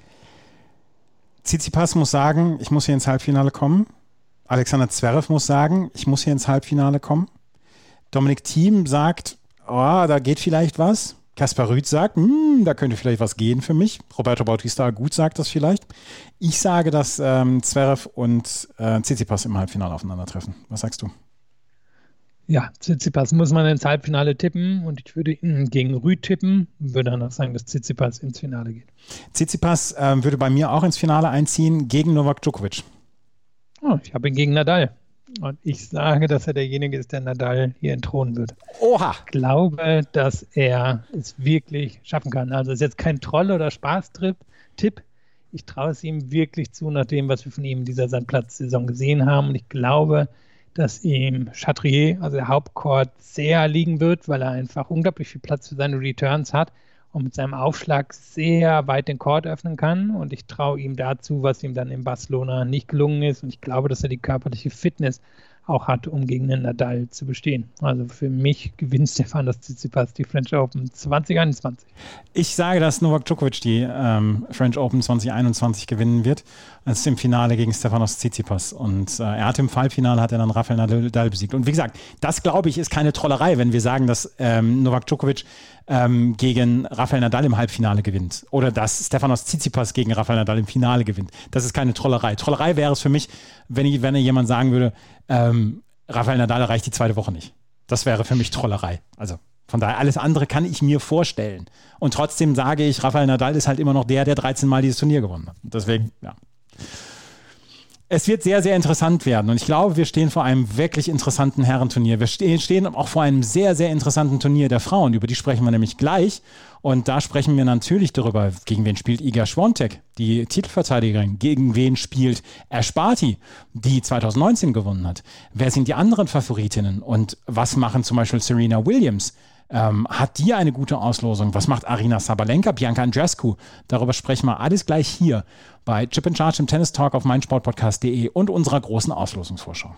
Tsitsipas muss sagen, ich muss hier ins Halbfinale kommen. Alexander Zverev muss sagen, ich muss hier ins Halbfinale kommen. Dominik Thiem sagt, oh, da geht vielleicht was. Kaspar Rüth sagt, hm, da könnte vielleicht was gehen für mich. Roberto Bautista gut sagt das vielleicht. Ich sage, dass ähm, Zverev und äh, Tsitsipas im Halbfinale aufeinandertreffen. Was sagst du? Ja, Tsitsipas muss man ins Halbfinale tippen, und ich würde ihn gegen Rüth tippen, würde dann auch sagen, dass Tsitsipas ins Finale geht. Tsitsipas äh, würde bei mir auch ins Finale einziehen gegen Novak Djokovic. Oh, ich habe ihn gegen Nadal. Und ich sage, dass er derjenige ist, der Nadal hier entthronen wird. Oha! Ich glaube, dass er es wirklich schaffen kann. Also es ist jetzt kein Troll- oder Spaßtipp. Ich traue es ihm wirklich zu, nach dem, was wir von ihm in dieser Sandplatz-Saison gesehen haben. Und ich glaube, dass ihm Chatrier, also der Hauptcourt, sehr liegen wird, weil er einfach unglaublich viel Platz für seine Returns hat und mit seinem Aufschlag sehr weit den Court öffnen kann. Und ich traue ihm dazu, was ihm dann in Barcelona nicht gelungen ist. Und ich glaube, dass er die körperliche Fitness auch hat, um gegen den Nadal zu bestehen. Also für mich gewinnt Stefanos Tsitsipas die French Open zwanzig einundzwanzig. Ich sage, dass Novak Djokovic die ähm, French Open zwanzig einundzwanzig gewinnen wird. Das ist im Finale gegen Stefanos Tsitsipas. Und äh, er hat im Halbfinale hat er dann Rafael Nadal besiegt. Und wie gesagt, das glaube ich ist keine Trollerei, wenn wir sagen, dass ähm, Novak Djokovic ähm, gegen Rafael Nadal im Halbfinale gewinnt. Oder dass Stefanos Tsitsipas gegen Rafael Nadal im Finale gewinnt. Das ist keine Trollerei. Trollerei wäre es für mich, wenn, ich, wenn jemand sagen würde, ähm, Rafael Nadal erreicht die zweite Woche nicht. Das wäre für mich Trollerei. Also von daher, alles andere kann ich mir vorstellen. Und trotzdem sage ich, Rafael Nadal ist halt immer noch der, der dreizehn Mal dieses Turnier gewonnen hat. Deswegen, ja. Es wird sehr, sehr interessant werden. Und ich glaube, wir stehen vor einem wirklich interessanten Herrenturnier. Wir stehen auch vor einem sehr, sehr interessanten Turnier der Frauen. Über die sprechen wir nämlich gleich. Und da sprechen wir natürlich darüber, gegen wen spielt Iga Świątek, die Titelverteidigerin. Gegen wen spielt Ash Barty, die zwanzig neunzehn gewonnen hat. Wer sind die anderen Favoritinnen? Und was machen zum Beispiel Serena Williams? Ähm, hat die eine gute Auslosung? Was macht Aryna Sabalenka, Bianca Andreescu? Darüber sprechen wir alles gleich hier bei Chip and Charge im Tennis Talk auf meinsportpodcast punkt de und unserer großen Auslosungsvorschau.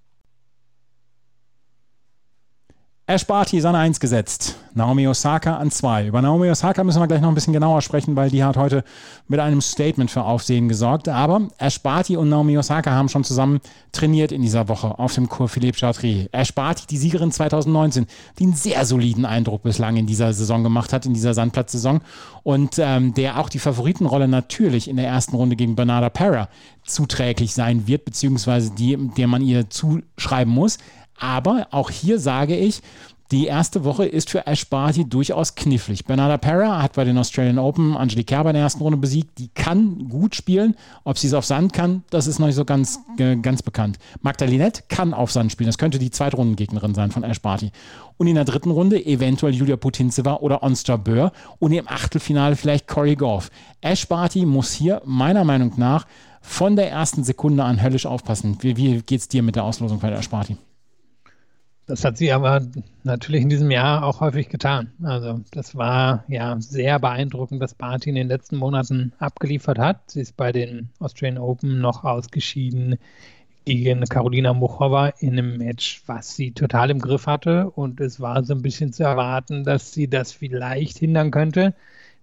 Ash Barty ist an eins gesetzt, Naomi Osaka an zwei. Über Naomi Osaka müssen wir gleich noch ein bisschen genauer sprechen, weil die hat heute mit einem Statement für Aufsehen gesorgt. Aber Ash Barty und Naomi Osaka haben schon zusammen trainiert in dieser Woche auf dem Cours Philippe Chatrier. Ash Barty, die Siegerin zwanzig neunzehn, die einen sehr soliden Eindruck bislang in dieser Saison gemacht hat, in dieser Sandplatzsaison. Und ähm, der auch die Favoritenrolle natürlich in der ersten Runde gegen Bernarda Pera zuträglich sein wird, beziehungsweise die, der man ihr zuschreiben muss. Aber auch hier sage ich, die erste Woche ist für Ash Barty durchaus knifflig. Bernarda Pera hat bei den Australian Open Angelique Kerber in der ersten Runde besiegt. Die kann gut spielen. Ob sie es auf Sand kann, das ist noch nicht so ganz, äh, ganz bekannt. Magda Linette kann auf Sand spielen. Das könnte die Zweitrundengegnerin sein von Ash Barty. Und in der dritten Runde eventuell Julia Putintseva oder Ons Jabeur. Und im Achtelfinale vielleicht Corey Goff. Ash Barty muss hier meiner Meinung nach von der ersten Sekunde an höllisch aufpassen. Wie, wie geht es dir mit der Auslosung bei der Ash Barty? Das hat sie aber natürlich in diesem Jahr auch häufig getan. Also das war ja sehr beeindruckend, was Barty in den letzten Monaten abgeliefert hat. Sie ist bei den Australian Open noch ausgeschieden gegen Karolina Muchova in einem Match, was sie total im Griff hatte. Und es war so ein bisschen zu erwarten, dass sie das vielleicht hindern könnte,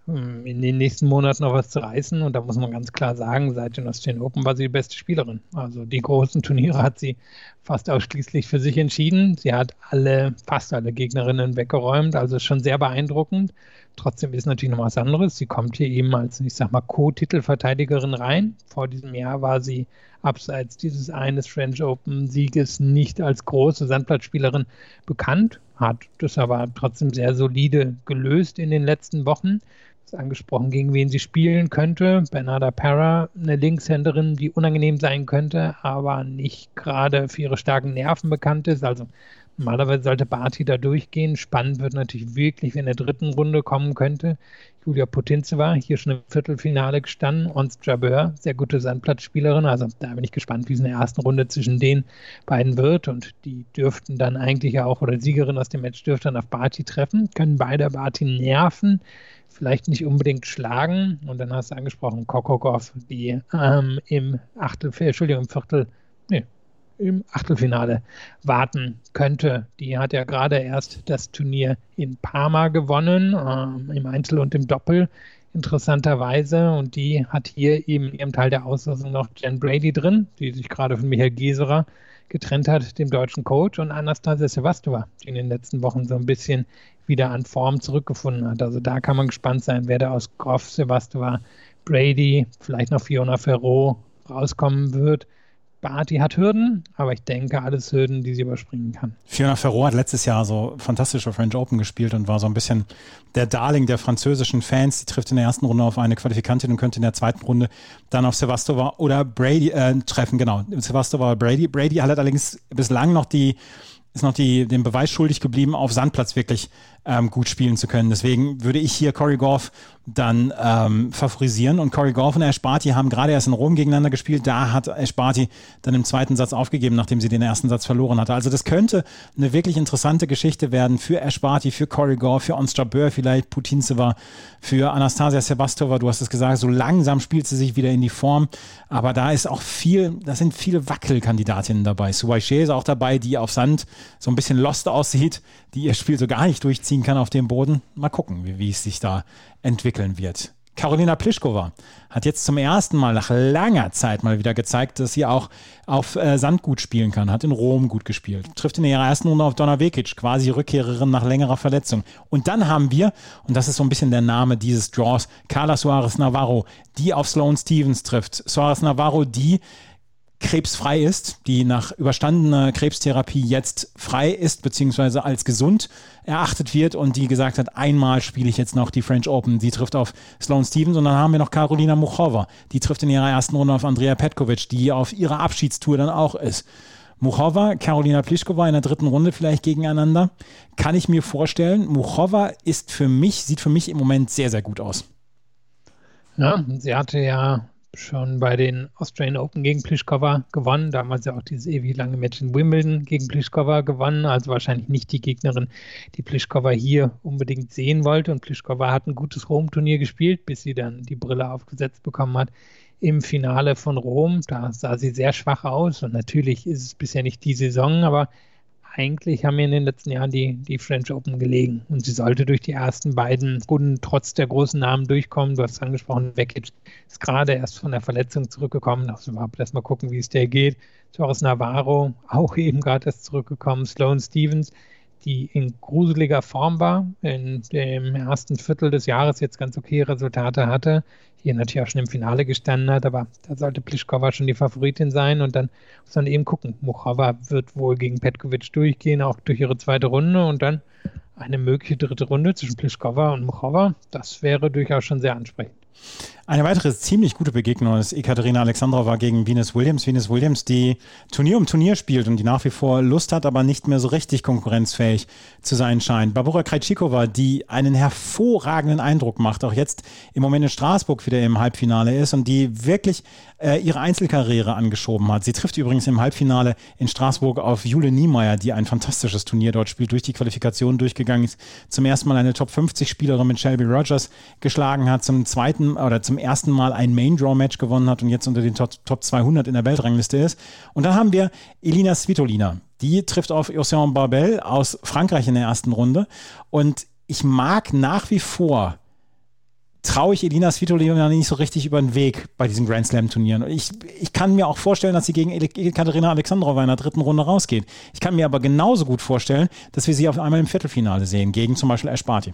in den nächsten Monaten noch was zu reißen. Und da muss man ganz klar sagen, seit den Australian Open war sie die beste Spielerin. Also die großen Turniere hat sie fast ausschließlich für sich entschieden. Sie hat alle, fast alle Gegnerinnen weggeräumt, also schon sehr beeindruckend. Trotzdem ist natürlich noch was anderes. Sie kommt hier eben als, ich sag mal, Co-Titelverteidigerin rein. Vor diesem Jahr war sie abseits dieses eines French Open-Sieges nicht als große Sandplatzspielerin bekannt, hat das aber trotzdem sehr solide gelöst in den letzten Wochen. Angesprochen, gegen wen sie spielen könnte. Bernarda Pera, eine Linkshänderin, die unangenehm sein könnte, aber nicht gerade für ihre starken Nerven bekannt ist. Also normalerweise sollte Barty da durchgehen. Spannend wird natürlich wirklich, wenn der dritten Runde kommen könnte. Julia Putintseva, hier schon im Viertelfinale gestanden. Ons Jabeur, sehr gute Sandplatzspielerin. Also da bin ich gespannt, wie es in der ersten Runde zwischen den beiden wird. Und die dürften dann eigentlich auch, oder Siegerin aus dem Match dürfte dann auf Barty treffen. Können beide Barty nerven. Vielleicht nicht unbedingt schlagen. Und dann hast du angesprochen, Kokokov, die ähm, im Achtel, Entschuldigung, im Viertel, nee, im Achtelfinale warten könnte. Die hat ja gerade erst das Turnier in Parma gewonnen, ähm, im Einzel und im Doppel, interessanterweise. Und die hat hier eben in ihrem Teil der Auslosung noch Jen Brady drin, die sich gerade von Michael Geserer getrennt hat, dem deutschen Coach, und Anastasia Sevastova, die in den letzten Wochen so ein bisschen wieder an Form zurückgefunden hat. Also da kann man gespannt sein, wer da aus Groff, Sevastova, Brady, vielleicht noch Fiona Ferro rauskommen wird. Barty hat Hürden, aber ich denke, alles Hürden, die sie überspringen kann. Fiona Ferro hat letztes Jahr so fantastische French Open gespielt und war so ein bisschen der Darling der französischen Fans. Sie trifft in der ersten Runde auf eine Qualifikantin und könnte in der zweiten Runde dann auf Sevastova oder Brady äh, treffen. Genau, Sevastova oder Brady. Brady hat allerdings bislang noch die ist noch die, den Beweis schuldig geblieben, auf Sandplatz wirklich ähm, gut spielen zu können. Deswegen würde ich hier Corey Goff dann ähm, favorisieren. Und Corey Goff und Ash Barty haben gerade erst in Rom gegeneinander gespielt. Da hat Ash Barty dann im zweiten Satz aufgegeben, nachdem sie den ersten Satz verloren hatte. Also das könnte eine wirklich interessante Geschichte werden für Ash Barty, für Corey Goff, für Ons Jabeur, vielleicht Putintseva, für Anastasia Sevastova. Du hast es gesagt, so langsam spielt sie sich wieder in die Form. Aber da ist auch viel, da sind viele Wackelkandidatinnen dabei. Suwaiche ist auch dabei, die auf Sand so ein bisschen lost aussieht, die ihr Spiel so gar nicht durchziehen kann auf dem Boden. Mal gucken, wie, wie es sich da entwickeln wird. Karolina Pliskova hat jetzt zum ersten Mal nach langer Zeit mal wieder gezeigt, dass sie auch auf äh, Sand gut spielen kann. Hat in Rom gut gespielt. Trifft in ihrer ersten Runde auf Donna Vekic, quasi Rückkehrerin nach längerer Verletzung. Und dann haben wir, und das ist so ein bisschen der Name dieses Draws, Carla Suarez Navarro, die auf Sloane Stephens trifft. Suarez Navarro, die krebsfrei ist, die nach überstandener Krebstherapie jetzt frei ist, beziehungsweise als gesund erachtet wird und die gesagt hat, einmal spiele ich jetzt noch die French Open. Sie trifft auf Sloane Stephens und dann haben wir noch Karolina Muchova. Die trifft in ihrer ersten Runde auf Andrea Petkovic, die auf ihrer Abschiedstour dann auch ist. Muchova, Karolina Pliskova in der dritten Runde vielleicht gegeneinander. Kann ich mir vorstellen. Muchova ist für mich, sieht für mich im Moment sehr, sehr gut aus. Ja, sie hatte ja schon bei den Australian Open gegen Pliskova gewonnen. Damals ja auch dieses ewig lange Match in Wimbledon gegen Pliskova gewonnen. Also wahrscheinlich nicht die Gegnerin, die Pliskova hier unbedingt sehen wollte. Und Pliskova hat ein gutes Rom-Turnier gespielt, bis sie dann die Brille aufgesetzt bekommen hat im Finale von Rom. Da sah sie sehr schwach aus. Und natürlich ist es bisher nicht die Saison, aber eigentlich haben mir in den letzten Jahren die, die French Open gelegen. Und sie sollte durch die ersten beiden Runden trotz der großen Namen durchkommen. Du hast es angesprochen, Vekic ist gerade erst von der Verletzung zurückgekommen. Also überhaupt erst mal gucken, wie es der geht. Suarez Navarro, auch eben gerade erst zurückgekommen. Sloane Stephens, die in gruseliger Form war, in dem ersten Viertel des Jahres jetzt ganz okay Resultate hatte. Hier natürlich auch schon im Finale gestanden hat, aber da sollte Pliskova schon die Favoritin sein und dann muss man eben gucken. Muchova wird wohl gegen Petkovic durchgehen, auch durch ihre zweite Runde und dann eine mögliche dritte Runde zwischen Pliskova und Muchova. Das wäre durchaus schon sehr ansprechend. Eine weitere ziemlich gute Begegnung ist Ekaterina Alexandrova gegen Venus Williams. Venus Williams, die Turnier um Turnier spielt und die nach wie vor Lust hat, aber nicht mehr so richtig konkurrenzfähig zu sein scheint. Barbora Krejcikova, die einen hervorragenden Eindruck macht, auch jetzt im Moment in Straßburg wieder im Halbfinale ist und die wirklich äh, ihre Einzelkarriere angeschoben hat. Sie trifft übrigens im Halbfinale in Straßburg auf Jule Niemeyer, die ein fantastisches Turnier dort spielt, durch die Qualifikation durchgegangen ist, zum ersten Mal eine Top fünfzig Spielerin mit Shelby Rogers geschlagen hat, zum zweiten oder zum ersten Mal ein Main-Draw-Match gewonnen hat und jetzt unter den Top, Top zweihundert in der Weltrangliste ist. Und dann haben wir Elina Svitolina. Die trifft auf Océane Barbel aus Frankreich in der ersten Runde. Und ich mag nach wie vor, traue ich Elina Svitolina nicht so richtig über den Weg bei diesen Grand Slam-Turnieren. Ich, ich kann mir auch vorstellen, dass sie gegen Ekaterina Alexandrova in der dritten Runde rausgeht. Ich kann mir aber genauso gut vorstellen, dass wir sie auf einmal im Viertelfinale sehen, gegen zum Beispiel Ash Barty.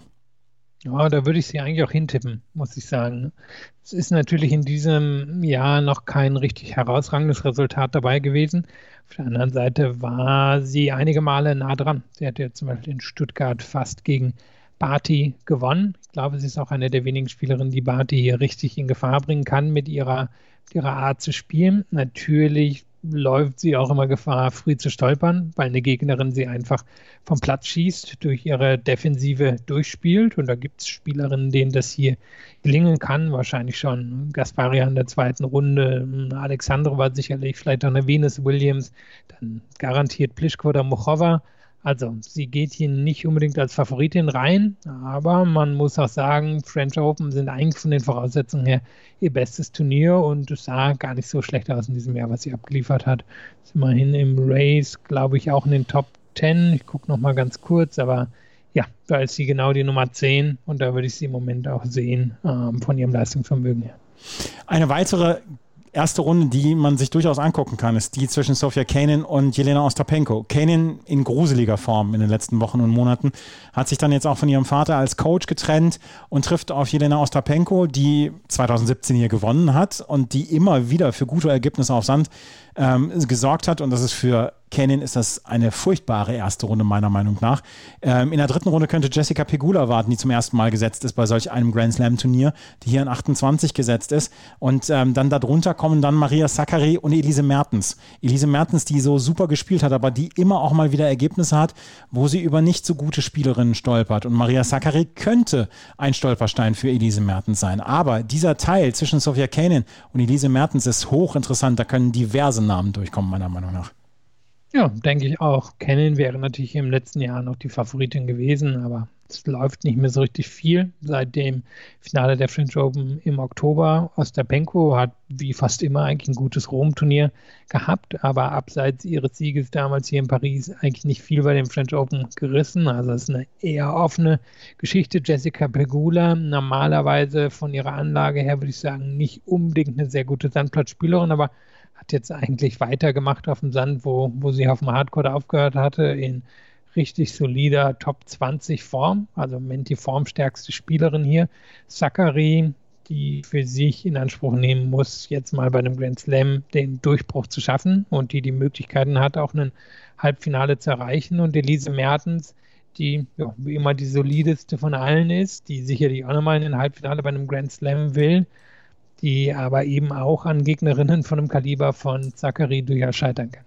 Ja, da würde ich sie eigentlich auch hintippen, muss ich sagen. Es ist natürlich in diesem Jahr noch kein richtig herausragendes Resultat dabei gewesen. Auf der anderen Seite war sie einige Male nah dran. Sie hat ja zum Beispiel in Stuttgart fast gegen Barty gewonnen. Ich glaube, sie ist auch eine der wenigen Spielerinnen, die Barty hier richtig in Gefahr bringen kann mit ihrer, mit ihrer Art zu spielen. Natürlich läuft sie auch immer Gefahr, früh zu stolpern, weil eine Gegnerin sie einfach vom Platz schießt, durch ihre Defensive durchspielt. Und da gibt es Spielerinnen, denen das hier gelingen kann. Wahrscheinlich schon Gasparia in der zweiten Runde, Alexandrova sicherlich, vielleicht auch eine Venus Williams, dann garantiert Pliskova oder Muchova. Also sie geht hier nicht unbedingt als Favoritin rein, aber man muss auch sagen, French Open sind eigentlich von den Voraussetzungen her ihr bestes Turnier und es sah gar nicht so schlecht aus in diesem Jahr, was sie abgeliefert hat. Ist immerhin im Race, glaube ich, auch in den Top zehn. Ich gucke nochmal ganz kurz, aber ja, da ist sie genau die Nummer zehn und da würde ich sie im Moment auch sehen ähm, von ihrem Leistungsvermögen her. Eine weitere erste Runde, die man sich durchaus angucken kann, ist die zwischen Sofia Kenin und Jelena Ostapenko. Kenin in gruseliger Form in den letzten Wochen und Monaten, hat sich dann jetzt auch von ihrem Vater als Coach getrennt und trifft auf Jelena Ostapenko, die zwanzig siebzehn hier gewonnen hat und die immer wieder für gute Ergebnisse auf Sand ähm, gesorgt hat. Und das ist für Kenin ist das eine furchtbare erste Runde, meiner Meinung nach. Ähm, in der dritten Runde könnte Jessica Pegula warten, die zum ersten Mal gesetzt ist bei solch einem Grand Slam Turnier, die hier in achtundzwanzig gesetzt ist. Und ähm, dann darunter kommen dann Maria Sakkari und Elise Mertens. Elise Mertens, die so super gespielt hat, aber die immer auch mal wieder Ergebnisse hat, wo sie über nicht so gute Spielerinnen stolpert. Und Maria Sakkari könnte ein Stolperstein für Elise Mertens sein. Aber dieser Teil zwischen Sofia Kenin und Elise Mertens ist hochinteressant. Da können diverse Namen durchkommen, meiner Meinung nach. Ja, denke ich auch. Kenin wäre natürlich im letzten Jahr noch die Favoritin gewesen, aber es läuft nicht mehr so richtig viel. Seit dem Finale der French Open im Oktober, Ostapenko hat wie fast immer eigentlich ein gutes Rom-Turnier gehabt, aber abseits ihres Sieges damals hier in Paris eigentlich nicht viel bei dem French Open gerissen. Also es ist eine eher offene Geschichte. Jessica Pegula, normalerweise von ihrer Anlage her würde ich sagen, nicht unbedingt eine sehr gute Sandplatzspielerin, aber hat jetzt eigentlich weitergemacht auf dem Sand, wo, wo sie auf dem Hardcourt aufgehört hatte, in richtig solider Top zwanzig Form, also im Moment die formstärkste Spielerin hier. Sakkari, die für sich in Anspruch nehmen muss, jetzt mal bei einem Grand Slam den Durchbruch zu schaffen und die die Möglichkeiten hat, auch ein Halbfinale zu erreichen. Und Elise Mertens, die ja, wie immer die solideste von allen ist, die sicherlich auch nochmal in ein Halbfinale bei einem Grand Slam will, die aber eben auch an Gegnerinnen von einem Kaliber von Sakkari durchaus scheitern kann.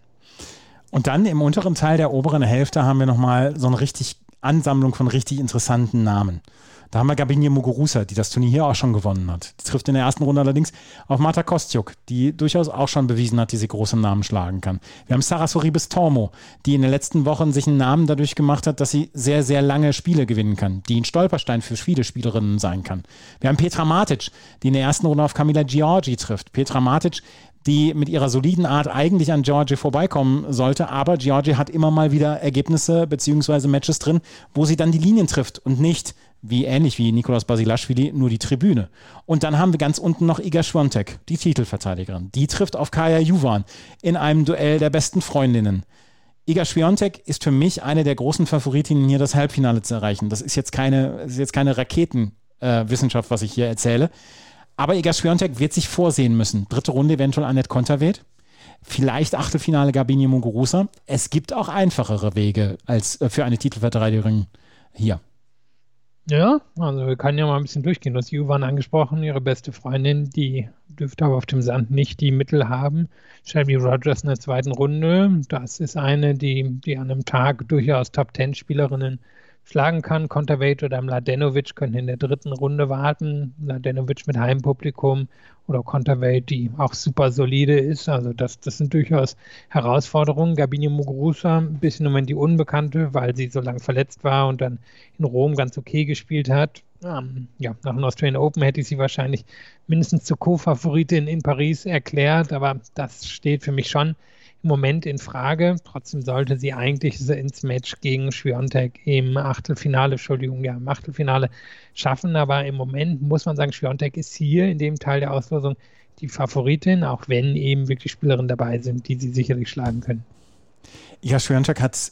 Und dann im unteren Teil der oberen Hälfte haben wir nochmal so eine richtig Ansammlung von richtig interessanten Namen. Da haben wir Gabinier Muguruza, die das Turnier hier auch schon gewonnen hat. Die trifft in der ersten Runde allerdings auf Marta Kostyuk, die durchaus auch schon bewiesen hat, dass sie große Namen schlagen kann. Wir haben Sara Sorribes-Tormo, die in den letzten Wochen sich einen Namen dadurch gemacht hat, dass sie sehr, sehr lange Spiele gewinnen kann, die ein Stolperstein für viele Spielerinnen sein kann. Wir haben Petra Martic, die in der ersten Runde auf Camila Giorgi trifft. Petra Martic, die mit ihrer soliden Art eigentlich an Giorgi vorbeikommen sollte, aber Giorgi hat immer mal wieder Ergebnisse bzw. Matches drin, wo sie dann die Linien trifft und nicht, wie ähnlich wie Nicolas Basilashvili, nur die Tribüne. Und dann haben wir ganz unten noch Iga Swiatek, die Titelverteidigerin. Die trifft auf Kaja Juvan in einem Duell der besten Freundinnen. Iga Swiatek ist für mich eine der großen Favoritinnen, hier das Halbfinale zu erreichen. Das ist jetzt keine, das ist jetzt keine Raketenwissenschaft, äh, was ich hier erzähle. Aber Iga Swiatek wird sich vorsehen müssen. Dritte Runde eventuell Anett Kontaveit. Vielleicht Achtelfinale Gabinier Muguruza. Es gibt auch einfachere Wege als äh, für eine Titelverteidigerin hier. Ja, also wir können ja mal ein bisschen durchgehen. Du hast Juvan angesprochen, ihre beste Freundin, die dürfte aber auf dem Sand nicht die Mittel haben. Shelby Rogers in der zweiten Runde, das ist eine, die, die an einem Tag durchaus Top-Ten-Spielerinnen schlagen kann. Kontaveit oder Mladenovic können in der dritten Runde warten. Mladenovic mit Heimpublikum oder Kontaveit, die auch super solide ist. Also das, das sind durchaus Herausforderungen. Gabini Muguruza, ein bisschen im Moment die Unbekannte, weil sie so lange verletzt war und dann in Rom ganz okay gespielt hat. Ähm, ja, nach dem Australian Open hätte ich sie wahrscheinlich mindestens zur Co-Favoritin in Paris erklärt, aber das steht für mich schon im Moment in Frage. Trotzdem sollte sie eigentlich ins Match gegen Świątek im Achtelfinale, Entschuldigung, ja, im Achtelfinale schaffen. Aber im Moment muss man sagen, Świątek ist hier in dem Teil der Auslosung die Favoritin, auch wenn eben wirklich Spielerinnen dabei sind, die sie sicherlich schlagen können. Iga Świątek hat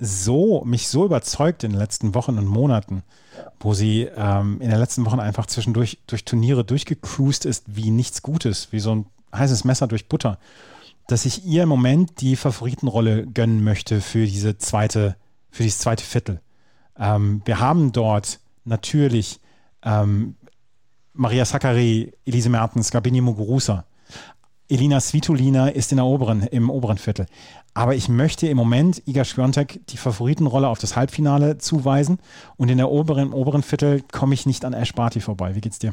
so, mich so überzeugt in den letzten Wochen und Monaten, wo sie ähm, in den letzten Wochen einfach zwischendurch durch Turniere durchgecruised ist wie nichts Gutes, wie so ein heißes Messer durch Butter, dass ich ihr im Moment die Favoritenrolle gönnen möchte für diese zweite, für dieses zweite Viertel. Ähm, wir haben dort natürlich ähm, Maria Sakkari, Elise Mertens, Gabini Muguruza. Elina Svitolina ist in der oberen, im oberen Viertel. Aber ich möchte im Moment Iga Świątek die Favoritenrolle auf das Halbfinale zuweisen und in der oberen, im oberen Viertel komme ich nicht an Ash Barty vorbei. Wie geht's dir?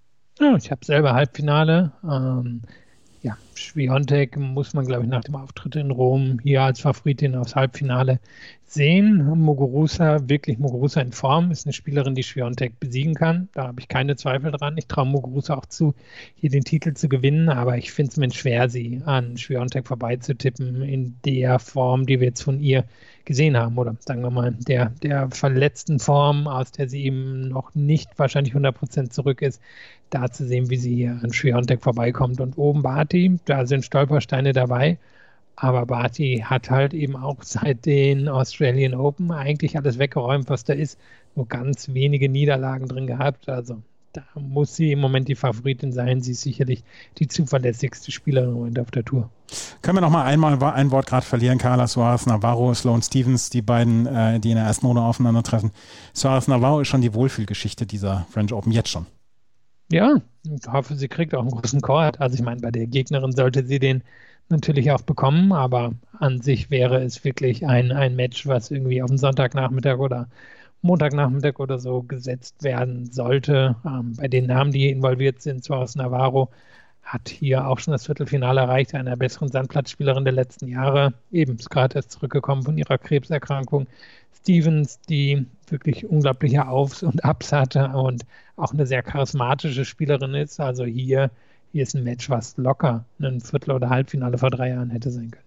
Ja, ich habe selber Halbfinale. Ähm, ja, Świątek muss man, glaube ich, nach dem Auftritt in Rom hier als Favoritin aufs Halbfinale sehen. Muguruza, wirklich Muguruza in Form, ist eine Spielerin, die Świątek besiegen kann. Da habe ich keine Zweifel dran. Ich traue Muguruza auch zu, hier den Titel zu gewinnen, aber ich finde es mir schwer, sie an Świątek vorbeizutippen in der Form, die wir jetzt von ihr gesehen haben, oder sagen wir mal, der, der verletzten Form, aus der sie eben noch nicht wahrscheinlich hundert Prozent zurück ist, da zu sehen, wie sie hier an Świątek vorbeikommt. Und oben Barty, da sind Stolpersteine dabei, aber Barty hat halt eben auch seit den Australian Open eigentlich alles weggeräumt, was da ist, nur ganz wenige Niederlagen drin gehabt, also da muss sie im Moment die Favoritin sein. Sie ist sicherlich die zuverlässigste Spielerin im Moment auf der Tour. Können wir noch mal einmal ein Wort gerade verlieren? Carla Suarez Navarro, Sloane Stephens, die beiden, äh, die in der ersten Runde aufeinandertreffen. Suarez Navarro ist schon die Wohlfühlgeschichte dieser French Open, jetzt schon. Ja, ich hoffe, sie kriegt auch einen großen Court. Also ich meine, bei der Gegnerin sollte sie den natürlich auch bekommen, aber an sich wäre es wirklich ein, ein Match, was irgendwie auf den Sonntagnachmittag oder Montagnachmittag oder so gesetzt werden sollte. Ähm, bei den Namen, die hier involviert sind, Suarez Navarro hat hier auch schon das Viertelfinale erreicht, einer der besseren Sandplatzspielerin der letzten Jahre. Eben ist gerade erst zurückgekommen von ihrer Krebserkrankung. Stephens, die wirklich unglaubliche Aufs und Abs hatte und auch eine sehr charismatische Spielerin ist. Also hier, hier ist ein Match, was locker ein Viertel- oder Halbfinale vor drei Jahren hätte sein können.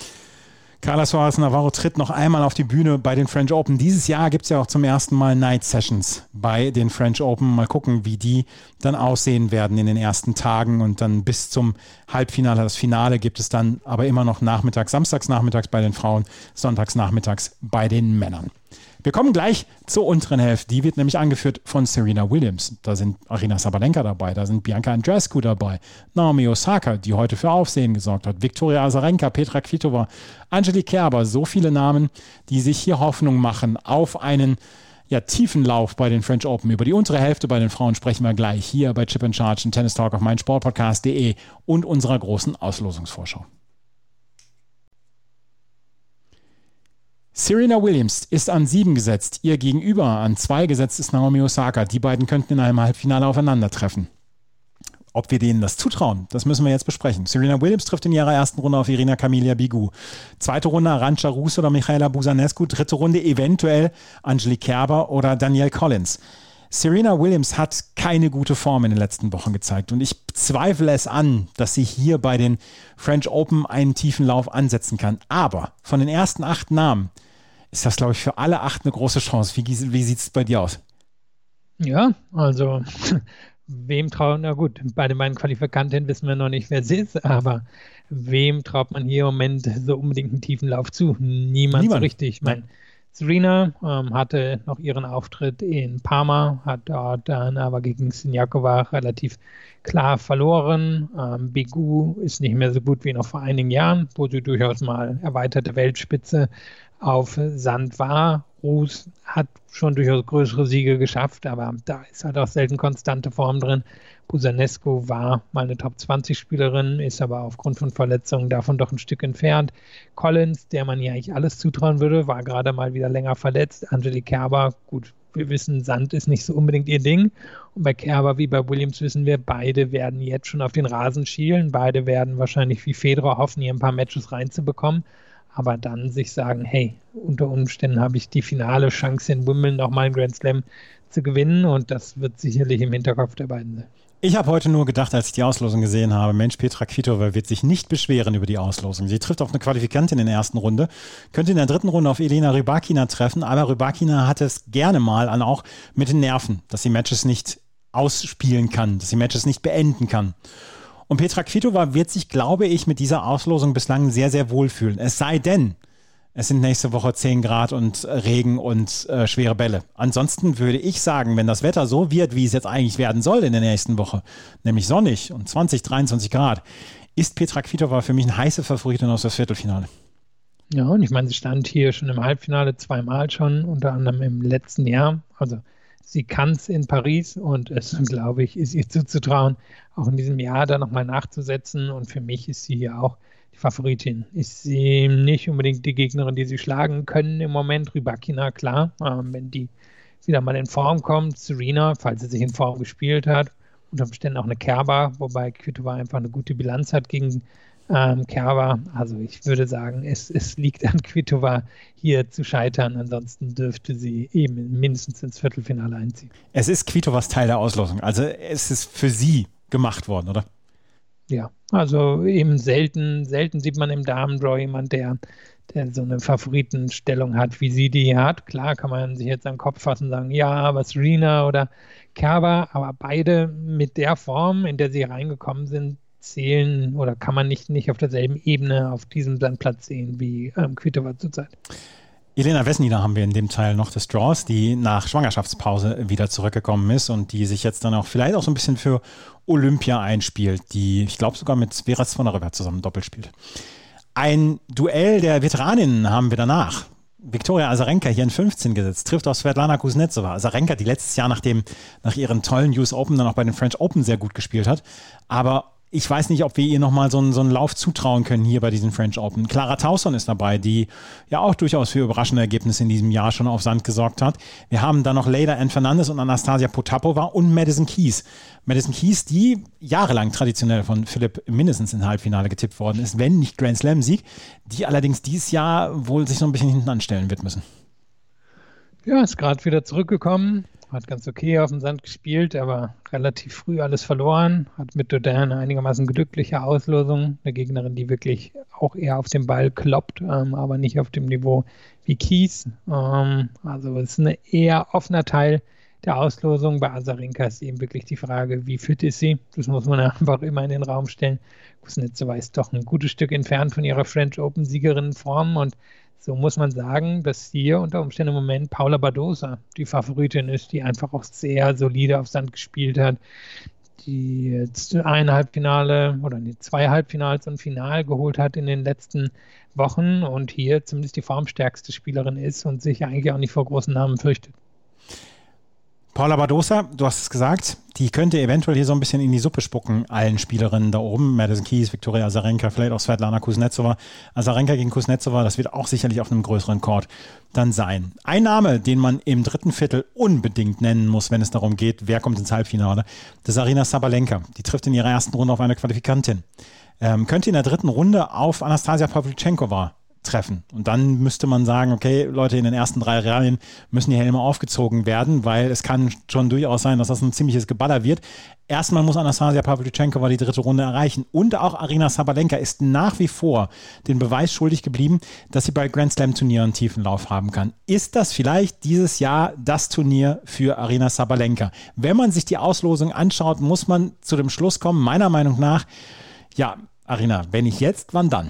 Carla Suarez Navarro tritt noch einmal auf die Bühne bei den French Open. Dieses Jahr gibt es ja auch zum ersten Mal Night Sessions bei den French Open. Mal gucken, wie die dann aussehen werden in den ersten Tagen und dann bis zum Halbfinale. Das Finale gibt es dann aber immer noch nachmittags, samstags nachmittags bei den Frauen, sonntags nachmittags bei den Männern. Wir kommen gleich zur unteren Hälfte. Die wird nämlich angeführt von Serena Williams. Da sind Aryna Sabalenka dabei, da sind Bianca Andreescu dabei, Naomi Osaka, die heute für Aufsehen gesorgt hat, Viktoria Azarenka, Petra Kvitova, Angelique Kerber. So viele Namen, die sich hier Hoffnung machen auf einen ja, tiefen Lauf bei den French Open. Über die untere Hälfte bei den Frauen sprechen wir gleich hier bei Chip and Charge und Tennis Talk auf meinsportpodcast punkt de und unserer großen Auslosungsvorschau. Serena Williams ist an sieben gesetzt, ihr Gegenüber an zwei gesetzt ist Naomi Osaka. Die beiden könnten in einem Halbfinale aufeinandertreffen. Ob wir denen das zutrauen, das müssen wir jetzt besprechen. Serena Williams trifft in ihrer ersten Runde auf Irina Camelia Begu. Zweite Runde Arantxa Rus oder Michaela Busanescu. Dritte Runde eventuell Angelique Kerber oder Danielle Collins. Serena Williams hat keine gute Form in den letzten Wochen gezeigt und ich zweifle es an, dass sie hier bei den French Open einen tiefen Lauf ansetzen kann. Aber von den ersten acht Namen ist das, glaube ich, für alle acht eine große Chance. Wie, wie sieht es bei dir aus? Ja, also wem trauen, na gut, bei den beiden Qualifikantinnen wissen wir noch nicht, wer sie ist, aber wem traut man hier im Moment so unbedingt einen tiefen Lauf zu? Niemand, Niemand. so richtig. Ich meine, Serena ähm, hatte noch ihren Auftritt in Parma, hat dort dann aber gegen Siniakova relativ klar verloren. Ähm, Begu ist nicht mehr so gut wie noch vor einigen Jahren, wo sie durchaus mal erweiterte Weltspitze auf Sand war. Rus hat schon durchaus größere Siege geschafft, aber da ist halt auch selten konstante Form drin. Busanescu war mal eine Top zwanzig Spielerin, ist aber aufgrund von Verletzungen davon doch ein Stück entfernt. Collins, der man ja eigentlich alles zutrauen würde, war gerade mal wieder länger verletzt. Angelique Kerber, gut, wir wissen, Sand ist nicht so unbedingt ihr Ding. Und bei Kerber wie bei Williams wissen wir, beide werden jetzt schon auf den Rasen schielen. Beide werden wahrscheinlich wie Federer hoffen, hier ein paar Matches reinzubekommen. Aber dann sich sagen, hey, unter Umständen habe ich die finale Chance in Wimbledon nochmal einen Grand Slam zu gewinnen. Und das wird sicherlich im Hinterkopf der beiden sein. Ich habe heute nur gedacht, als ich die Auslosung gesehen habe, Mensch, Petra Kvitova wird sich nicht beschweren über die Auslosung. Sie trifft auf eine Qualifikantin in der ersten Runde, könnte in der dritten Runde auf Elena Rybakina treffen, aber Rybakina hat es gerne mal an auch mit den Nerven, dass sie Matches nicht ausspielen kann, dass sie Matches nicht beenden kann. Und Petra Kvitova wird sich, glaube ich, mit dieser Auslosung bislang sehr, sehr wohlfühlen. Es sei denn, es sind nächste Woche zehn Grad und Regen und äh, schwere Bälle. Ansonsten würde ich sagen, wenn das Wetter so wird, wie es jetzt eigentlich werden soll in der nächsten Woche, nämlich sonnig und zwanzig, dreiundzwanzig Grad, ist Petra Kvitova für mich eine heiße Favoritin aus das Viertelfinale. Ja, und ich meine, sie stand hier schon im Halbfinale zweimal schon, unter anderem im letzten Jahr. Also sie kann es in Paris und es, glaube ich, ist ihr zuzutrauen, auch in diesem Jahr da nochmal nachzusetzen. Und für mich ist sie hier auch die Favoritin. Ist sie nicht unbedingt die Gegnerin, die sie schlagen können im Moment. Rybakina, klar, ähm, wenn die wieder mal in Form kommt. Serena, falls sie sich in Form gespielt hat. Unter Umständen auch eine Kerber, wobei Kvitova einfach eine gute Bilanz hat gegen ähm, Kerber. Also ich würde sagen, es, es liegt an Kvitova, hier zu scheitern. Ansonsten dürfte sie eben mindestens ins Viertelfinale einziehen. Es ist Kvitovas Teil der Auslosung. Also es ist für sie gemacht worden, oder? Ja, also eben selten, selten sieht man im Damen-Draw jemand, der, der so eine Favoritenstellung hat, wie sie die hat. Klar kann man sich jetzt an den Kopf fassen und sagen, ja, aber Serena oder Kerber, aber beide mit der Form, in der sie reingekommen sind, zählen oder kann man nicht, nicht auf derselben Ebene auf diesem Sandplatz sehen wie ähm, Kvitova zurzeit. Elena Vesnina haben wir in dem Teil noch des Draws, die nach Schwangerschaftspause wieder zurückgekommen ist und die sich jetzt dann auch vielleicht auch so ein bisschen für Olympia einspielt, die, ich glaube, sogar mit Vera Zvonareva zusammen doppelt spielt. Ein Duell der Veteraninnen haben wir danach. Viktoria Azarenka hier in fünfzehn gesetzt, trifft auf Svetlana Kuznetsova. Azarenka, die letztes Jahr nach, dem, nach ihren tollen U S Open dann auch bei den French Open sehr gut gespielt hat, aber ich weiß nicht, ob wir ihr nochmal so einen, so einen Lauf zutrauen können hier bei diesen French Open. Clara Tauson ist dabei, die ja auch durchaus für überraschende Ergebnisse in diesem Jahr schon auf Sand gesorgt hat. Wir haben dann noch Leylah Ann Fernandez und Anastasia Potapova und Madison Keys. Madison Keys, die jahrelang traditionell von Philipp mindestens im Halbfinale getippt worden ist, wenn nicht Grand Slam-Sieg, die allerdings dieses Jahr wohl sich so ein bisschen hinten anstellen wird müssen. Ja, ist gerade wieder zurückgekommen. Hat ganz okay auf dem Sand gespielt, aber relativ früh alles verloren. Hat mit Dodin eine einigermaßen glückliche Auslosung. Eine Gegnerin, die wirklich auch eher auf den Ball kloppt, ähm, aber nicht auf dem Niveau wie Keys. Ähm, also es ist ein eher offener Teil der Auslosung. Bei Azarenka ist eben wirklich die Frage, wie fit ist sie? Das muss man einfach immer in den Raum stellen. Kuznetsova ist doch ein gutes Stück entfernt von ihrer French Open-Siegerinnenform und so muss man sagen, dass hier unter Umständen im Moment Paula Badosa die Favoritin ist, die einfach auch sehr solide auf Sand gespielt hat, die jetzt ein Halbfinale oder nee, zwei Halbfinals und Final geholt hat in den letzten Wochen und hier zumindest die formstärkste Spielerin ist und sich eigentlich auch nicht vor großen Namen fürchtet. Paula Badosa, du hast es gesagt, die könnte eventuell hier so ein bisschen in die Suppe spucken, allen Spielerinnen da oben. Madison Keys, Viktoria Azarenka, vielleicht auch Svetlana Kuznetsova. Azarenka gegen Kuznetsova, das wird auch sicherlich auf einem größeren Court dann sein. Ein Name, den man im dritten Viertel unbedingt nennen muss, wenn es darum geht, wer kommt ins Halbfinale, das ist Aryna Sabalenka. Die trifft in ihrer ersten Runde auf eine Qualifikantin. Ähm, könnte in der dritten Runde auf Anastasia Pavlyuchenkova treffen. Und dann müsste man sagen, okay, Leute, in den ersten drei Reihen müssen die Helme aufgezogen werden, weil es kann schon durchaus sein, dass das ein ziemliches Geballer wird. Erstmal muss Anastasia Pavlyuchenkova die dritte Runde erreichen. Und auch Aryna Sabalenka ist nach wie vor den Beweis schuldig geblieben, dass sie bei Grand Slam Turnieren einen tiefen Lauf haben kann. Ist das vielleicht dieses Jahr das Turnier für Aryna Sabalenka? Wenn man sich die Auslosung anschaut, muss man zu dem Schluss kommen, meiner Meinung nach, ja, Aryna, wenn nicht jetzt, wann dann?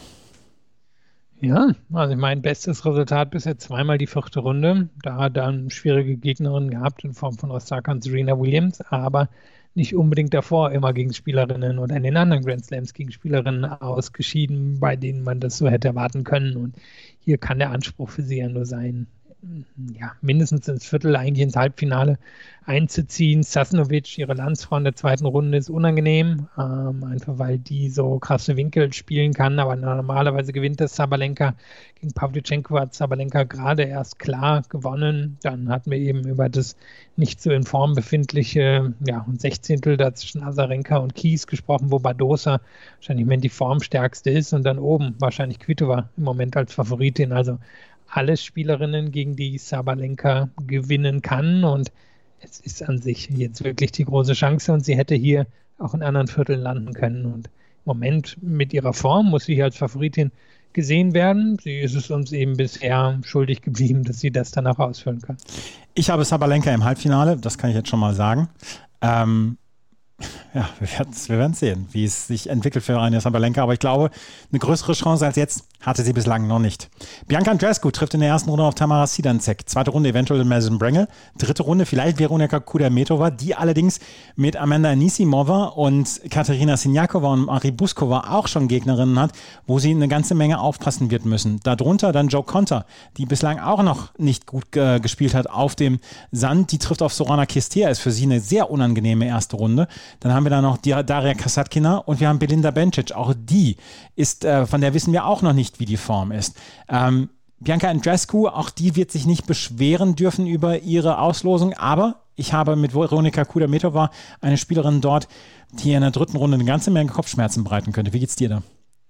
Ja, also mein bestes Resultat bisher zweimal die vierte Runde. Da hat er eine schwierige Gegnerin gehabt in Form von Osaka und Serena Williams, aber nicht unbedingt davor immer gegen Spielerinnen oder in den anderen Grand Slams gegen Spielerinnen ausgeschieden, bei denen man das so hätte erwarten können. Und hier kann der Anspruch für sie ja nur sein, ja, mindestens ins Viertel, eigentlich ins Halbfinale einzuziehen. Sasnovic, ihre Landsfrau in der zweiten Runde, ist unangenehm, ähm, einfach weil die so krasse Winkel spielen kann, aber normalerweise gewinnt das Sabalenka. Gegen Pavlyuchenko hat Sabalenka gerade erst klar gewonnen. Dann hatten wir eben über das nicht so in Form befindliche ja, ein Sechzehntel da zwischen Azarenka und Kies gesprochen, wo Badosa wahrscheinlich mehr die formstärkste ist und dann oben wahrscheinlich Kvitova im Moment als Favoritin. Also alle Spielerinnen, gegen die Sabalenka gewinnen kann, und es ist an sich jetzt wirklich die große Chance, und sie hätte hier auch in anderen Vierteln landen können, und im Moment mit ihrer Form muss sie hier als Favoritin gesehen werden. Sie ist es uns eben bisher schuldig geblieben, dass sie das dann auch ausfüllen kann. Ich habe Sabalenka im Halbfinale, das kann ich jetzt schon mal sagen. Ähm, ja, wir werden es sehen, wie es sich entwickelt für Aryna Sabalenka, aber ich glaube, eine größere Chance als jetzt hatte sie bislang noch nicht. Bianca Andreescu trifft in der ersten Runde auf Tamara Zidansek. Zweite Runde eventuell Madison Brengel. Dritte Runde vielleicht Veronika Kudermetova, die allerdings mit Amanda Anisimova und Katerina Siniakova und Mari Buskova auch schon Gegnerinnen hat, wo sie eine ganze Menge aufpassen wird müssen. Darunter dann Jo Konta, die bislang auch noch nicht gut äh, gespielt hat auf dem Sand. Die trifft auf Sorana Cîrstea, ist für sie eine sehr unangenehme erste Runde. Dann haben wir da noch die Daria Kasatkina und wir haben Belinda Bencic. Auch die ist, äh, von der wissen wir auch noch nicht, wie die Form ist. Ähm, Bianca Andreescu, auch die wird sich nicht beschweren dürfen über ihre Auslosung, aber ich habe mit Veronika Kudermetova eine Spielerin dort, die in der dritten Runde eine ganze Menge Kopfschmerzen bereiten könnte. Wie geht's dir da?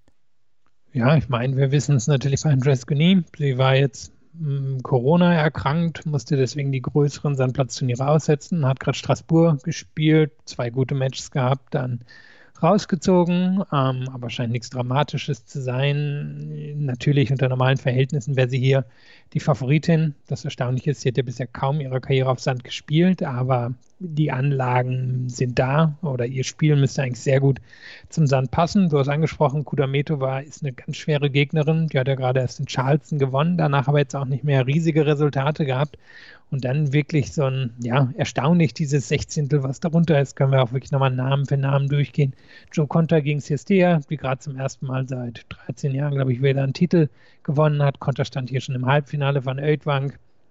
Ja, ich meine, wir wissen es natürlich bei Andreescu nie. Sie war jetzt mh, Corona erkrankt, musste deswegen die größeren Sandplatzturniere aussetzen, hat gerade Straßburg gespielt, zwei gute Matches gehabt, dann rausgezogen, ähm, aber scheint nichts Dramatisches zu sein. Natürlich unter normalen Verhältnissen wäre sie hier die Favoritin. Das Erstaunliche ist, sie hat ja bisher kaum ihre Karriere auf Sand gespielt, aber die Anlagen sind da, oder ihr Spiel müsste eigentlich sehr gut zum Sand passen. Du hast angesprochen, Kudermetova ist eine ganz schwere Gegnerin. Die hat ja gerade erst in Charleston gewonnen, danach aber jetzt auch nicht mehr riesige Resultate gehabt. Und dann wirklich so ein, ja, erstaunlich dieses Sechzehntel, was darunter ist, können wir auch wirklich nochmal Namen für Namen durchgehen. Jo Konta gegen Cîrstea, die gerade zum ersten Mal seit dreizehn Jahren, glaube ich, wieder einen Titel gewonnen hat. Konta stand hier schon im Halbfinale von Oetvang,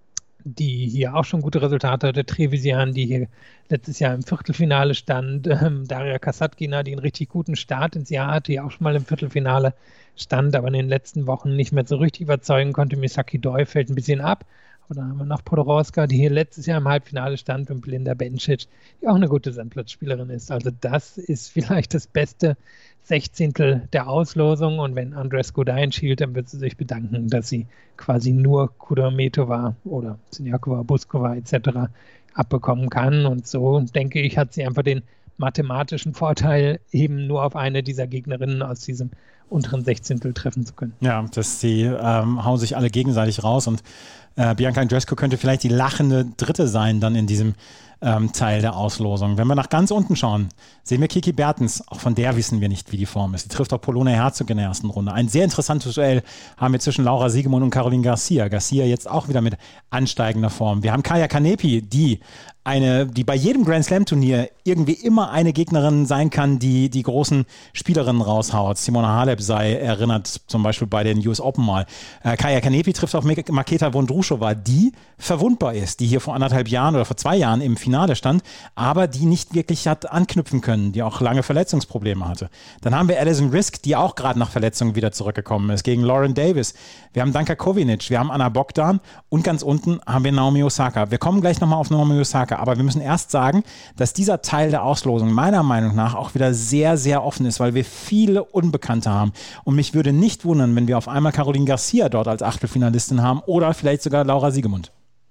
die hier auch schon gute Resultate hatte. Trevisan, die hier letztes Jahr im Viertelfinale stand. Ähm, Daria Kasatkina, die einen richtig guten Start ins Jahr hatte, die auch schon mal im Viertelfinale stand, aber in den letzten Wochen nicht mehr so richtig überzeugen konnte. Misaki Doi fällt ein bisschen ab. Und dann haben wir noch Podoroska, die hier letztes Jahr im Halbfinale stand, und Belinda Bencic, die auch eine gute Sandplatzspielerin ist. Also das ist vielleicht das beste Sechzehntel der Auslosung. Und wenn Andreescu da entschied, dann wird sie sich bedanken, dass sie quasi nur Kudermetova oder Siniakova, Buskova et cetera abbekommen kann. Und so, denke ich, hat sie einfach den mathematischen Vorteil, eben nur auf eine dieser Gegnerinnen aus diesem unteren Sechzehntel treffen zu können. Ja, dass sie ähm, hauen sich alle gegenseitig raus, und äh, Bianca Andreescu könnte vielleicht die lachende Dritte sein dann in diesem ähm, Teil der Auslosung. Wenn wir nach ganz unten schauen, sehen wir Kiki Bertens. Auch von der wissen wir nicht, wie die Form ist. Sie trifft auch Polona Herzog in der ersten Runde. Ein sehr interessantes Duell haben wir zwischen Laura Siegemund und Caroline Garcia. Garcia jetzt auch wieder mit ansteigender Form. Wir haben Kaia Kanepi, die eine, die bei jedem Grand Slam Turnier irgendwie immer eine Gegnerin sein kann, die die großen Spielerinnen raushaut. Simona Halep sei erinnert, zum Beispiel bei den U S Open mal. Äh, Kaia Kanepi trifft auf Marketa Vondrushova, die verwundbar ist, die hier vor anderthalb Jahren oder vor zwei Jahren im Finale stand, aber die nicht wirklich hat anknüpfen können, die auch lange Verletzungsprobleme hatte. Dann haben wir Alison Risk, die auch gerade nach Verletzungen wieder zurückgekommen ist, gegen Lauren Davis. Wir haben Danka Kovinic, wir haben Anna Bogdan, und ganz unten haben wir Naomi Osaka. Wir kommen gleich nochmal auf Naomi Osaka, aber wir müssen erst sagen, dass dieser Teil der Auslosung meiner Meinung nach auch wieder sehr, sehr offen ist, weil wir viele Unbekannte haben. Und mich würde nicht wundern, wenn wir auf einmal Caroline Garcia dort als Achtelfinalistin haben oder vielleicht sogar Laura Siegemund.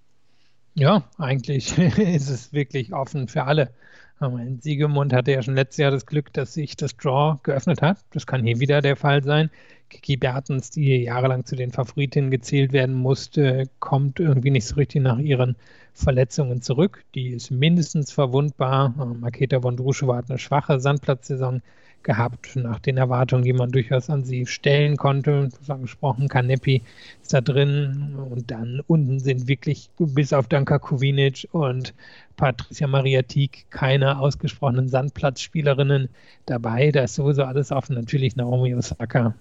Ja, eigentlich ist es wirklich offen für alle. Siegemund hatte ja schon letztes Jahr das Glück, dass sich das Draw geöffnet hat. Das kann hier wieder der Fall sein. Kiki Bertens, die jahrelang zu den Favoritinnen gezählt werden musste, kommt irgendwie nicht so richtig nach ihren Verletzungen zurück. Die ist mindestens verwundbar. Marketa Vondrushova hat eine schwache Sandplatzsaison gehabt, nach den Erwartungen, die man durchaus an sie stellen konnte. Du hast angesprochen, Kanepi ist da drin, und dann unten sind wirklich bis auf Danka Kovinic und Patricia Maria Tieck keine ausgesprochenen Sandplatzspielerinnen dabei. Da ist sowieso alles offen. Natürlich Naomi Osaka muss bei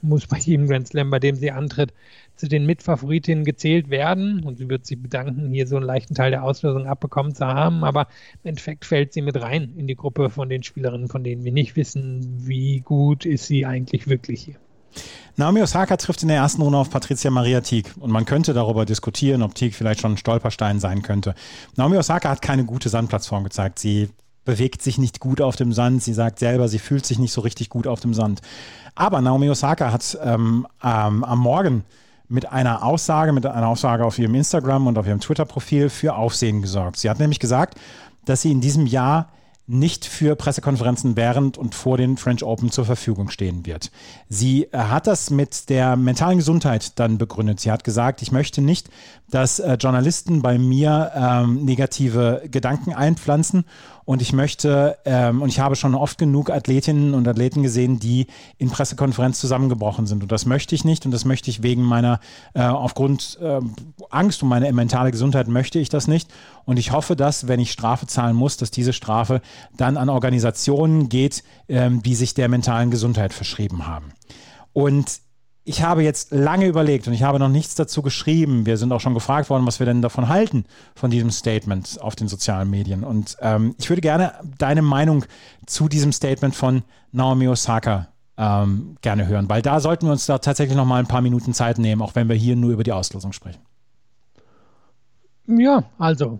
jedem Grand Slam, bei dem sie antritt, zu den Mitfavoritinnen gezählt werden. Und sie wird sich bedanken, hier so einen leichten Teil der Auslosung abbekommen zu haben. Aber im Endeffekt fällt sie mit rein in die Gruppe von den Spielerinnen, von denen wir nicht wissen, wie gut ist sie eigentlich wirklich hier. Naomi Osaka trifft in der ersten Runde auf Patricia Maria Teague und man könnte darüber diskutieren, ob Teague vielleicht schon ein Stolperstein sein könnte. Naomi Osaka hat keine gute Sandplatzform gezeigt. Sie bewegt sich nicht gut auf dem Sand. Sie sagt selber, sie fühlt sich nicht so richtig gut auf dem Sand. Aber Naomi Osaka hat ähm, ähm, am Morgen mit einer Aussage, mit einer Aussage auf ihrem Instagram und auf ihrem Twitter-Profil für Aufsehen gesorgt. Sie hat nämlich gesagt, dass sie in diesem Jahr nicht für Pressekonferenzen während und vor den French Open zur Verfügung stehen wird. Sie hat das mit der mentalen Gesundheit dann begründet. Sie hat gesagt, ich möchte nicht, dass äh, Journalisten bei mir ähm, negative Gedanken einpflanzen und ich möchte, ähm, und ich habe schon oft genug Athletinnen und Athleten gesehen, die in Pressekonferenz zusammengebrochen sind und das möchte ich nicht und das möchte ich wegen meiner, äh, aufgrund äh, Angst um meine mentale Gesundheit möchte ich das nicht und ich hoffe, dass, wenn ich Strafe zahlen muss, dass diese Strafe dann an Organisationen geht, ähm, die sich der mentalen Gesundheit verschrieben haben. Und ich habe jetzt lange überlegt und ich habe noch nichts dazu geschrieben. Wir sind auch schon gefragt worden, was wir denn davon halten, von diesem Statement auf den sozialen Medien. Und ähm, ich würde gerne deine Meinung zu diesem Statement von Naomi Osaka ähm, gerne hören, weil da sollten wir uns da tatsächlich noch mal ein paar Minuten Zeit nehmen, auch wenn wir hier nur über die Auslosung sprechen. Ja, also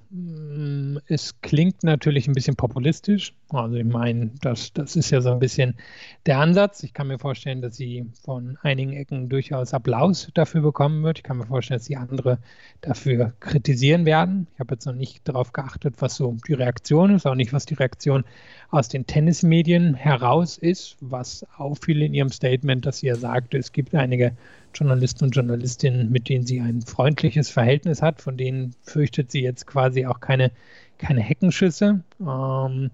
es klingt natürlich ein bisschen populistisch. Also ich meine, das, das ist ja so ein bisschen der Ansatz. Ich kann mir vorstellen, dass sie von einigen Ecken durchaus Applaus dafür bekommen wird. Ich kann mir vorstellen, dass sie andere dafür kritisieren werden. Ich habe jetzt noch nicht darauf geachtet, was so die Reaktion ist, auch nicht, was die Reaktion aus den Tennismedien heraus ist, was auffiel in ihrem Statement, dass sie ja sagte, es gibt einige Journalisten und Journalistinnen, mit denen sie ein freundliches Verhältnis hat, von denen fürchtet sie jetzt quasi auch keine, keine Heckenschüsse. Ähm,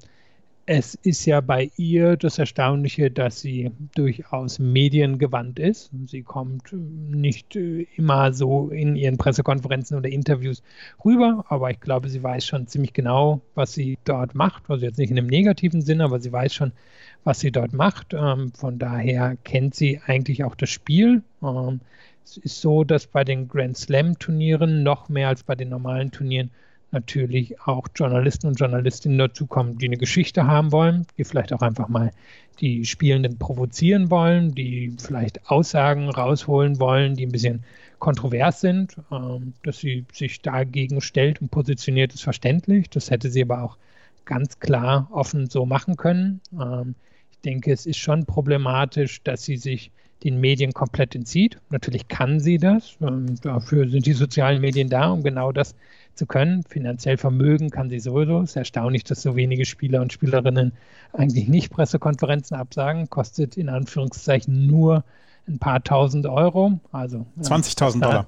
es ist ja bei ihr das Erstaunliche, dass sie durchaus mediengewandt ist. Sie kommt nicht immer so in ihren Pressekonferenzen oder Interviews rüber, aber ich glaube, sie weiß schon ziemlich genau, was sie dort macht. Also jetzt nicht in einem negativen Sinne, aber sie weiß schon, was sie dort macht. Ähm, von daher kennt sie eigentlich auch das Spiel. Ähm, es ist so, dass bei den Grand Slam Turnieren noch mehr als bei den normalen Turnieren natürlich auch Journalisten und Journalistinnen dazukommen, die eine Geschichte haben wollen, die vielleicht auch einfach mal die Spielenden provozieren wollen, die vielleicht Aussagen rausholen wollen, die ein bisschen kontrovers sind. Ähm, dass sie sich dagegen stellt und positioniert, ist verständlich. Das hätte sie aber auch ganz klar offen so machen können. Ähm, ich denke, es ist schon problematisch, dass sie sich den Medien komplett entzieht. Natürlich kann sie das. Ähm, dafür sind die sozialen Medien da, um genau das zu können. Finanziell Vermögen kann sie sowieso. Es ist erstaunlich, dass so wenige Spieler und Spielerinnen eigentlich nicht Pressekonferenzen absagen. Kostet in Anführungszeichen nur ein paar tausend Euro. Also zwanzigtausend Dollar.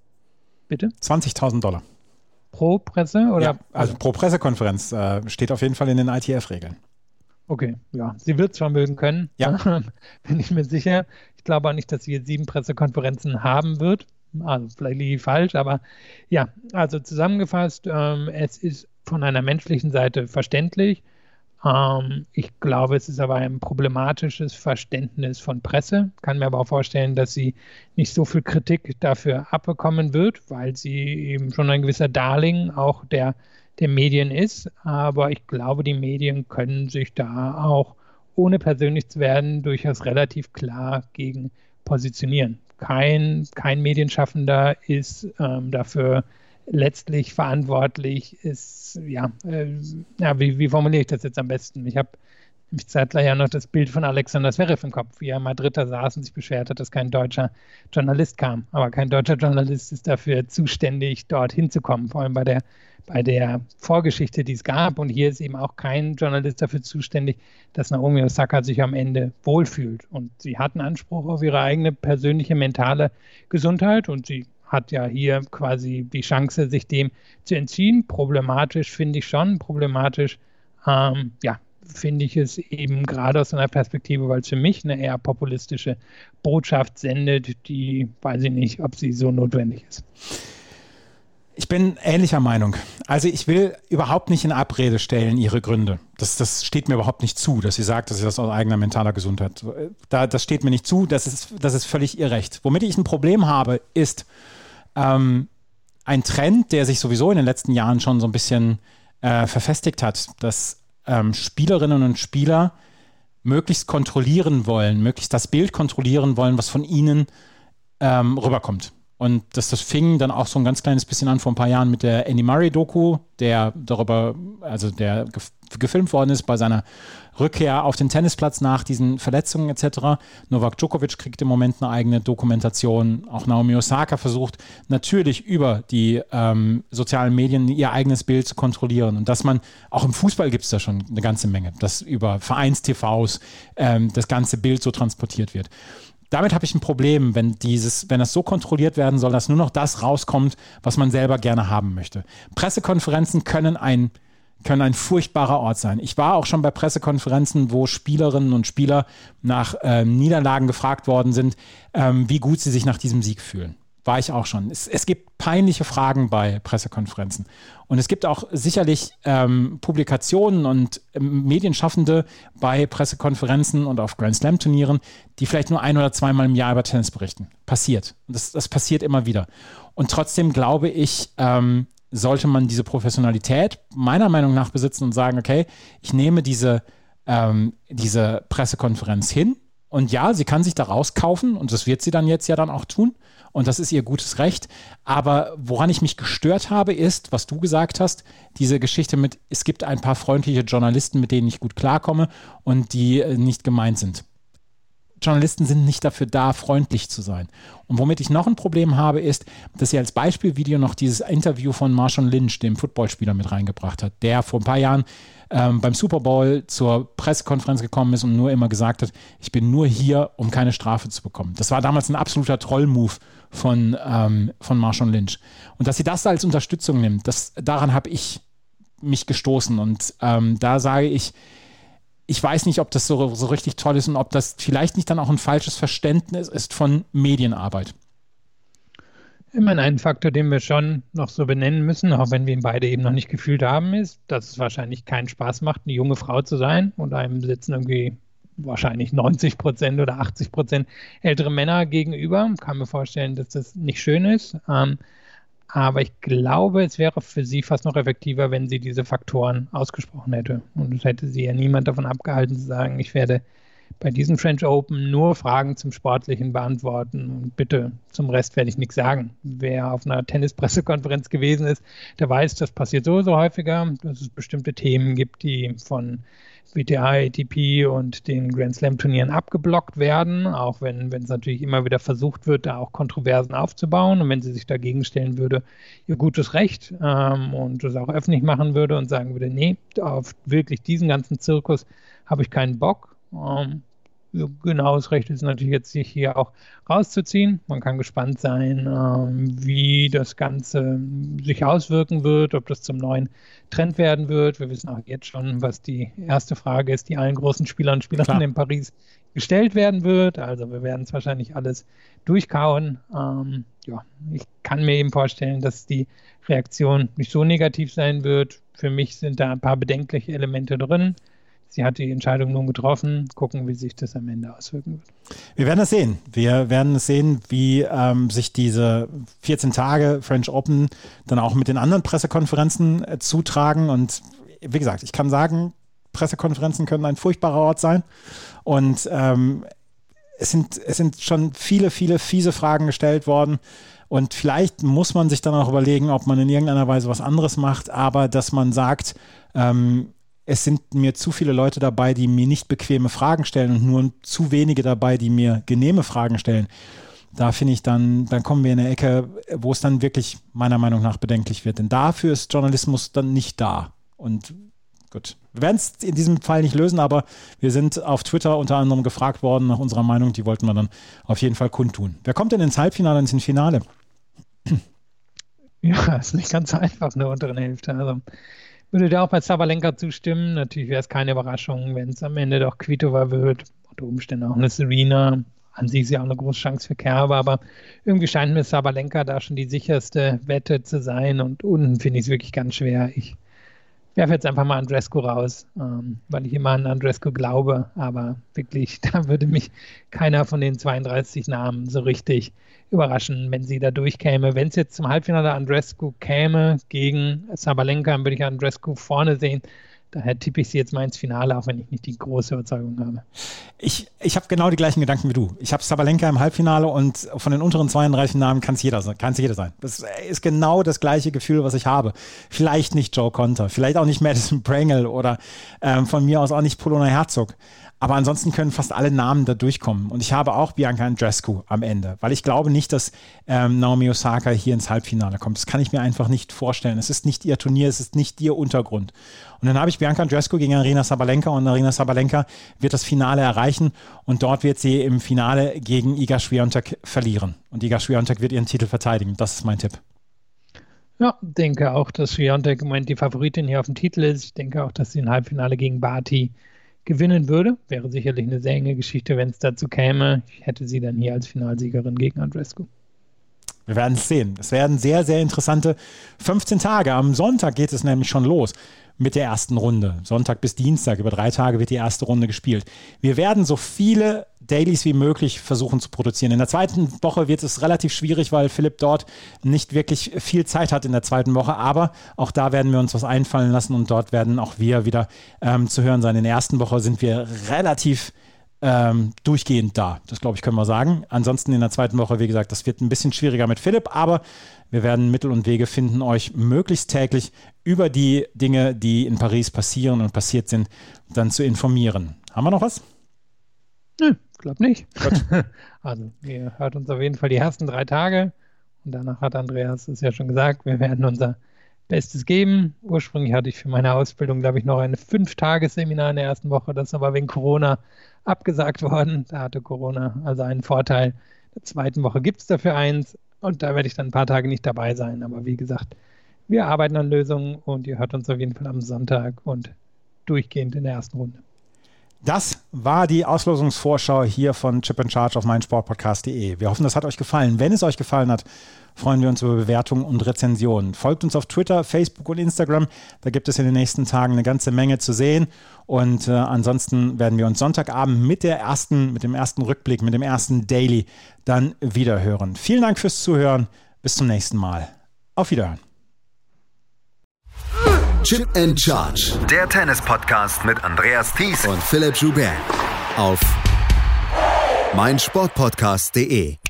Bitte? zwanzigtausend Dollar. Pro Presse? Oder? Ja, also pro Pressekonferenz äh, steht auf jeden Fall in den I T F-Regeln. Okay, ja. Sie wird es vermögen können, ja. Bin ich mir sicher. Ich glaube auch nicht, dass sie jetzt sieben Pressekonferenzen haben wird. Also vielleicht liege ich falsch, aber ja, also zusammengefasst, ähm, es ist von einer menschlichen Seite verständlich. Ähm, ich glaube, es ist aber ein problematisches Verständnis von Presse. Kann mir aber auch vorstellen, dass sie nicht so viel Kritik dafür abbekommen wird, weil sie eben schon ein gewisser Darling auch der, der Medien ist. Aber ich glaube, die Medien können sich da auch, ohne persönlich zu werden, durchaus relativ klar gegen positionieren. Kein, kein Medienschaffender ist ähm, dafür letztlich verantwortlich, ist, ja, äh, ja wie, wie formuliere ich das jetzt am besten? Ich habe nämlich zeitgleich ja noch das Bild von Alexander Zverev im Kopf, wie er in Madrid da saß und sich beschwert hat, dass kein deutscher Journalist kam. Aber kein deutscher Journalist ist dafür zuständig, dort hinzukommen, vor allem bei der, bei der Vorgeschichte, die es gab. Und hier ist eben auch kein Journalist dafür zuständig, dass Naomi Osaka sich am Ende wohlfühlt. Und sie hat einen Anspruch auf ihre eigene persönliche mentale Gesundheit und sie hat ja hier quasi die Chance, sich dem zu entziehen. Problematisch finde ich schon, problematisch, ähm, ja, finde ich es eben gerade aus einer Perspektive, weil es für mich eine eher populistische Botschaft sendet, die weiß ich nicht, ob sie so notwendig ist. Ich bin ähnlicher Meinung. Also ich will überhaupt nicht in Abrede stellen ihre Gründe. Das, das steht mir überhaupt nicht zu, dass sie sagt, dass sie das aus eigener mentaler Gesundheit. Da, das steht mir nicht zu, das ist, das ist völlig ihr Recht. Womit ich ein Problem habe, ist ähm, ein Trend, der sich sowieso in den letzten Jahren schon so ein bisschen äh, verfestigt hat, dass ähm, Spielerinnen und Spieler möglichst kontrollieren wollen, möglichst das Bild kontrollieren wollen, was von ihnen ähm, rüberkommt. Und das, das fing dann auch so ein ganz kleines bisschen an vor ein paar Jahren mit der Andy Murray-Doku, der darüber, also der gef- gefilmt worden ist bei seiner Rückkehr auf den Tennisplatz nach diesen Verletzungen et cetera. Novak Djokovic kriegt im Moment eine eigene Dokumentation. Auch Naomi Osaka versucht natürlich über die ähm, sozialen Medien ihr eigenes Bild zu kontrollieren. Und dass man, auch im Fußball gibt es da schon eine ganze Menge, dass über Vereins-T Vs ähm, das ganze Bild so transportiert wird. Damit habe ich ein Problem, wenn dieses, wenn das so kontrolliert werden soll, dass nur noch das rauskommt, was man selber gerne haben möchte. Pressekonferenzen können ein, können ein furchtbarer Ort sein. Ich war auch schon bei Pressekonferenzen, wo Spielerinnen und Spieler nach ähm, Niederlagen gefragt worden sind, ähm, wie gut sie sich nach diesem Sieg fühlen. War ich auch schon. Es, es gibt peinliche Fragen bei Pressekonferenzen. Und es gibt auch sicherlich ähm, Publikationen und ähm, Medienschaffende bei Pressekonferenzen und auf Grand Slam Turnieren, die vielleicht nur ein oder zweimal im Jahr über Tennis berichten. Passiert. Das, das passiert immer wieder. Und trotzdem glaube ich, ähm, sollte man diese Professionalität meiner Meinung nach besitzen und sagen, okay, ich nehme diese, ähm, diese Pressekonferenz hin. Und ja, sie kann sich da rauskaufen und das wird sie dann jetzt ja dann auch tun. Und das ist ihr gutes Recht. Aber woran ich mich gestört habe, ist, was du gesagt hast, diese Geschichte mit, es gibt ein paar freundliche Journalisten, mit denen ich gut klarkomme und die nicht gemeint sind. Journalisten sind nicht dafür da, freundlich zu sein. Und womit ich noch ein Problem habe, ist, dass sie als Beispielvideo noch dieses Interview von Marshawn Lynch, dem Footballspieler, mit reingebracht hat, der vor ein paar Jahren ähm, beim Super Bowl zur Pressekonferenz gekommen ist und nur immer gesagt hat, ich bin nur hier, um keine Strafe zu bekommen. Das war damals ein absoluter Troll-Move von, ähm, von Marshawn Lynch. Und dass sie das als Unterstützung nimmt, das, daran habe ich mich gestoßen. Und ähm, da sage ich, ich weiß nicht, ob das so, so richtig toll ist und ob das vielleicht nicht dann auch ein falsches Verständnis ist von Medienarbeit. Ich meine, ein Faktor, den wir schon noch so benennen müssen, auch wenn wir ihn beide eben noch nicht gefühlt haben, ist, dass es wahrscheinlich keinen Spaß macht, eine junge Frau zu sein und einem sitzen irgendwie wahrscheinlich neunzig Prozent oder achtzig Prozent ältere Männer gegenüber. Ich kann mir vorstellen, dass das nicht schön ist. Ähm, Aber ich glaube, es wäre für sie fast noch effektiver, wenn sie diese Faktoren ausgesprochen hätte. Und es hätte sie ja niemand davon abgehalten zu sagen, ich werde bei diesem French Open nur Fragen zum Sportlichen beantworten und bitte zum Rest werde ich nichts sagen. Wer auf einer Tennispressekonferenz gewesen ist, der weiß, das passiert sowieso häufiger, dass es bestimmte Themen gibt, die von W T A, A T P und den Grand Slam Turnieren abgeblockt werden, auch wenn wenn es natürlich immer wieder versucht wird, da auch Kontroversen aufzubauen und wenn sie sich dagegen stellen würde, ihr gutes Recht ähm, und das auch öffentlich machen würde und sagen würde, nee, auf wirklich diesen ganzen Zirkus habe ich keinen Bock. Ähm, genaues Recht ist natürlich jetzt, sich hier auch rauszuziehen. Man kann gespannt sein, ähm, wie das Ganze sich auswirken wird, ob das zum neuen Trend werden wird. Wir wissen auch jetzt schon, was die erste Frage ist, die allen großen Spielern und Spielerinnen in Paris gestellt werden wird. Also wir werden es wahrscheinlich alles durchkauen. Ähm, ja, ich kann mir eben vorstellen, dass die Reaktion nicht so negativ sein wird. Für mich sind da ein paar bedenkliche Elemente drin. Sie hat die Entscheidung nun getroffen. Gucken, wie sich das am Ende auswirken wird. Wir werden es sehen. Wir werden es sehen, wie ähm, sich diese vierzehn Tage French Open dann auch mit den anderen Pressekonferenzen äh, zutragen. Und wie gesagt, ich kann sagen, Pressekonferenzen können ein furchtbarer Ort sein. Und ähm, es sind, es sind schon viele, viele fiese Fragen gestellt worden. Und vielleicht muss man sich dann auch überlegen, ob man in irgendeiner Weise was anderes macht. Aber dass man sagt, ähm, es sind mir zu viele Leute dabei, die mir nicht bequeme Fragen stellen und nur zu wenige dabei, die mir genehme Fragen stellen. Da finde ich dann, dann kommen wir in eine Ecke, wo es dann wirklich meiner Meinung nach bedenklich wird. Denn dafür ist Journalismus dann nicht da. Und gut, wir werden es in diesem Fall nicht lösen, aber wir sind auf Twitter unter anderem gefragt worden nach unserer Meinung. Die wollten wir dann auf jeden Fall kundtun. Wer kommt denn ins Halbfinale und ins Finale? Ja, ist nicht ganz einfach in der unteren Hälfte. Also würde dir auch bei Sabalenka zustimmen. Natürlich wäre es keine Überraschung, wenn es am Ende doch Kvitova wird. Unter Umständen auch eine Serena. an sich ist ja auch eine große Chance für Kerber, aber irgendwie scheint mir Sabalenka da schon die sicherste Wette zu sein und unten finde ich es wirklich ganz schwer. Ich werfe jetzt einfach mal Andreescu raus, ähm, weil ich immer an Andreescu glaube, aber wirklich, da würde mich keiner von den zweiunddreißig Namen so richtig überraschen, wenn sie da durchkäme. Wenn es jetzt zum Halbfinale Andreescu käme gegen Sabalenka, dann würde ich Andreescu vorne sehen. Daher tippe ich sie jetzt mal ins Finale, auch wenn ich nicht die große Überzeugung habe. Ich, ich habe genau die gleichen Gedanken wie du. Ich habe Sabalenka im Halbfinale und von den unteren zweiunddreißig Namen kann es jeder, jeder sein. Das ist genau das gleiche Gefühl, was ich habe. Vielleicht nicht Joe Konta, vielleicht auch nicht Madison Prangle oder ähm, von mir aus auch nicht Polona Herzog. Aber ansonsten können fast alle Namen da durchkommen. Und ich habe auch Bianca Andreescu am Ende, weil ich glaube nicht, dass ähm, Naomi Osaka hier ins Halbfinale kommt. Das kann ich mir einfach nicht vorstellen. Es ist nicht ihr Turnier, es ist nicht ihr Untergrund. Und dann habe ich Bianca Andreescu gegen Aryna Sabalenka und Aryna Sabalenka wird das Finale erreichen und dort wird sie im Finale gegen Iga Swiatek verlieren. Und Iga Swiatek wird ihren Titel verteidigen. Das ist mein Tipp. Ja, denke auch, dass Swiatek im Moment die Favoritin hier auf dem Titel ist. Ich denke auch, dass sie ein Halbfinale gegen Barty gewinnen würde. Wäre sicherlich eine sehr enge Geschichte, wenn es dazu käme. Ich hätte sie dann hier als Finalsiegerin gegen Andreescu. Wir werden es sehen. Es werden sehr, sehr interessante fünfzehn Tage. Am Sonntag geht es nämlich schon los mit der ersten Runde. Sonntag bis Dienstag, über drei Tage wird die erste Runde gespielt. Wir werden so viele Dailies wie möglich versuchen zu produzieren. In der zweiten Woche wird es relativ schwierig, weil Philipp dort nicht wirklich viel Zeit hat in der zweiten Woche, aber auch da werden wir uns was einfallen lassen und dort werden auch wir wieder ähm, zu hören sein. In der ersten Woche sind wir relativ ähm, durchgehend da. Das, glaube ich, können wir sagen. Ansonsten in der zweiten Woche, wie gesagt, das wird ein bisschen schwieriger mit Philipp, aber wir werden Mittel und Wege finden, euch möglichst täglich über die Dinge, die in Paris passieren und passiert sind, dann zu informieren. Haben wir noch was? Nö, ich glaube nicht. Also, ihr hört uns auf jeden Fall die ersten drei Tage und danach hat Andreas es ja schon gesagt, wir werden unser Bestes geben. Ursprünglich hatte ich für meine Ausbildung, glaube ich, noch ein Fünf-Tages-Seminar in der ersten Woche, das ist aber wegen Corona abgesagt worden. Da hatte Corona also einen Vorteil. In der zweiten Woche gibt es dafür eins und da werde ich dann ein paar Tage nicht dabei sein. Aber wie gesagt, wir arbeiten an Lösungen und ihr hört uns auf jeden Fall am Sonntag und durchgehend in der ersten Runde. Das war die Auslosungsvorschau hier von Chip and Charge auf meinsportpodcast punkt de. Wir hoffen, das hat euch gefallen. Wenn es euch gefallen hat, freuen wir uns über Bewertungen und Rezensionen. Folgt uns auf Twitter, Facebook und Instagram. Da gibt es in den nächsten Tagen eine ganze Menge zu sehen. Und äh, ansonsten werden wir uns Sonntagabend mit der ersten, mit dem ersten Rückblick, mit dem ersten Daily dann wieder hören. Vielen Dank fürs Zuhören. Bis zum nächsten Mal. Auf Wiederhören. Chip and Charge. Der Tennis-Podcast mit Andreas Thies und Philipp Joubert auf meinsportpodcast punkt de.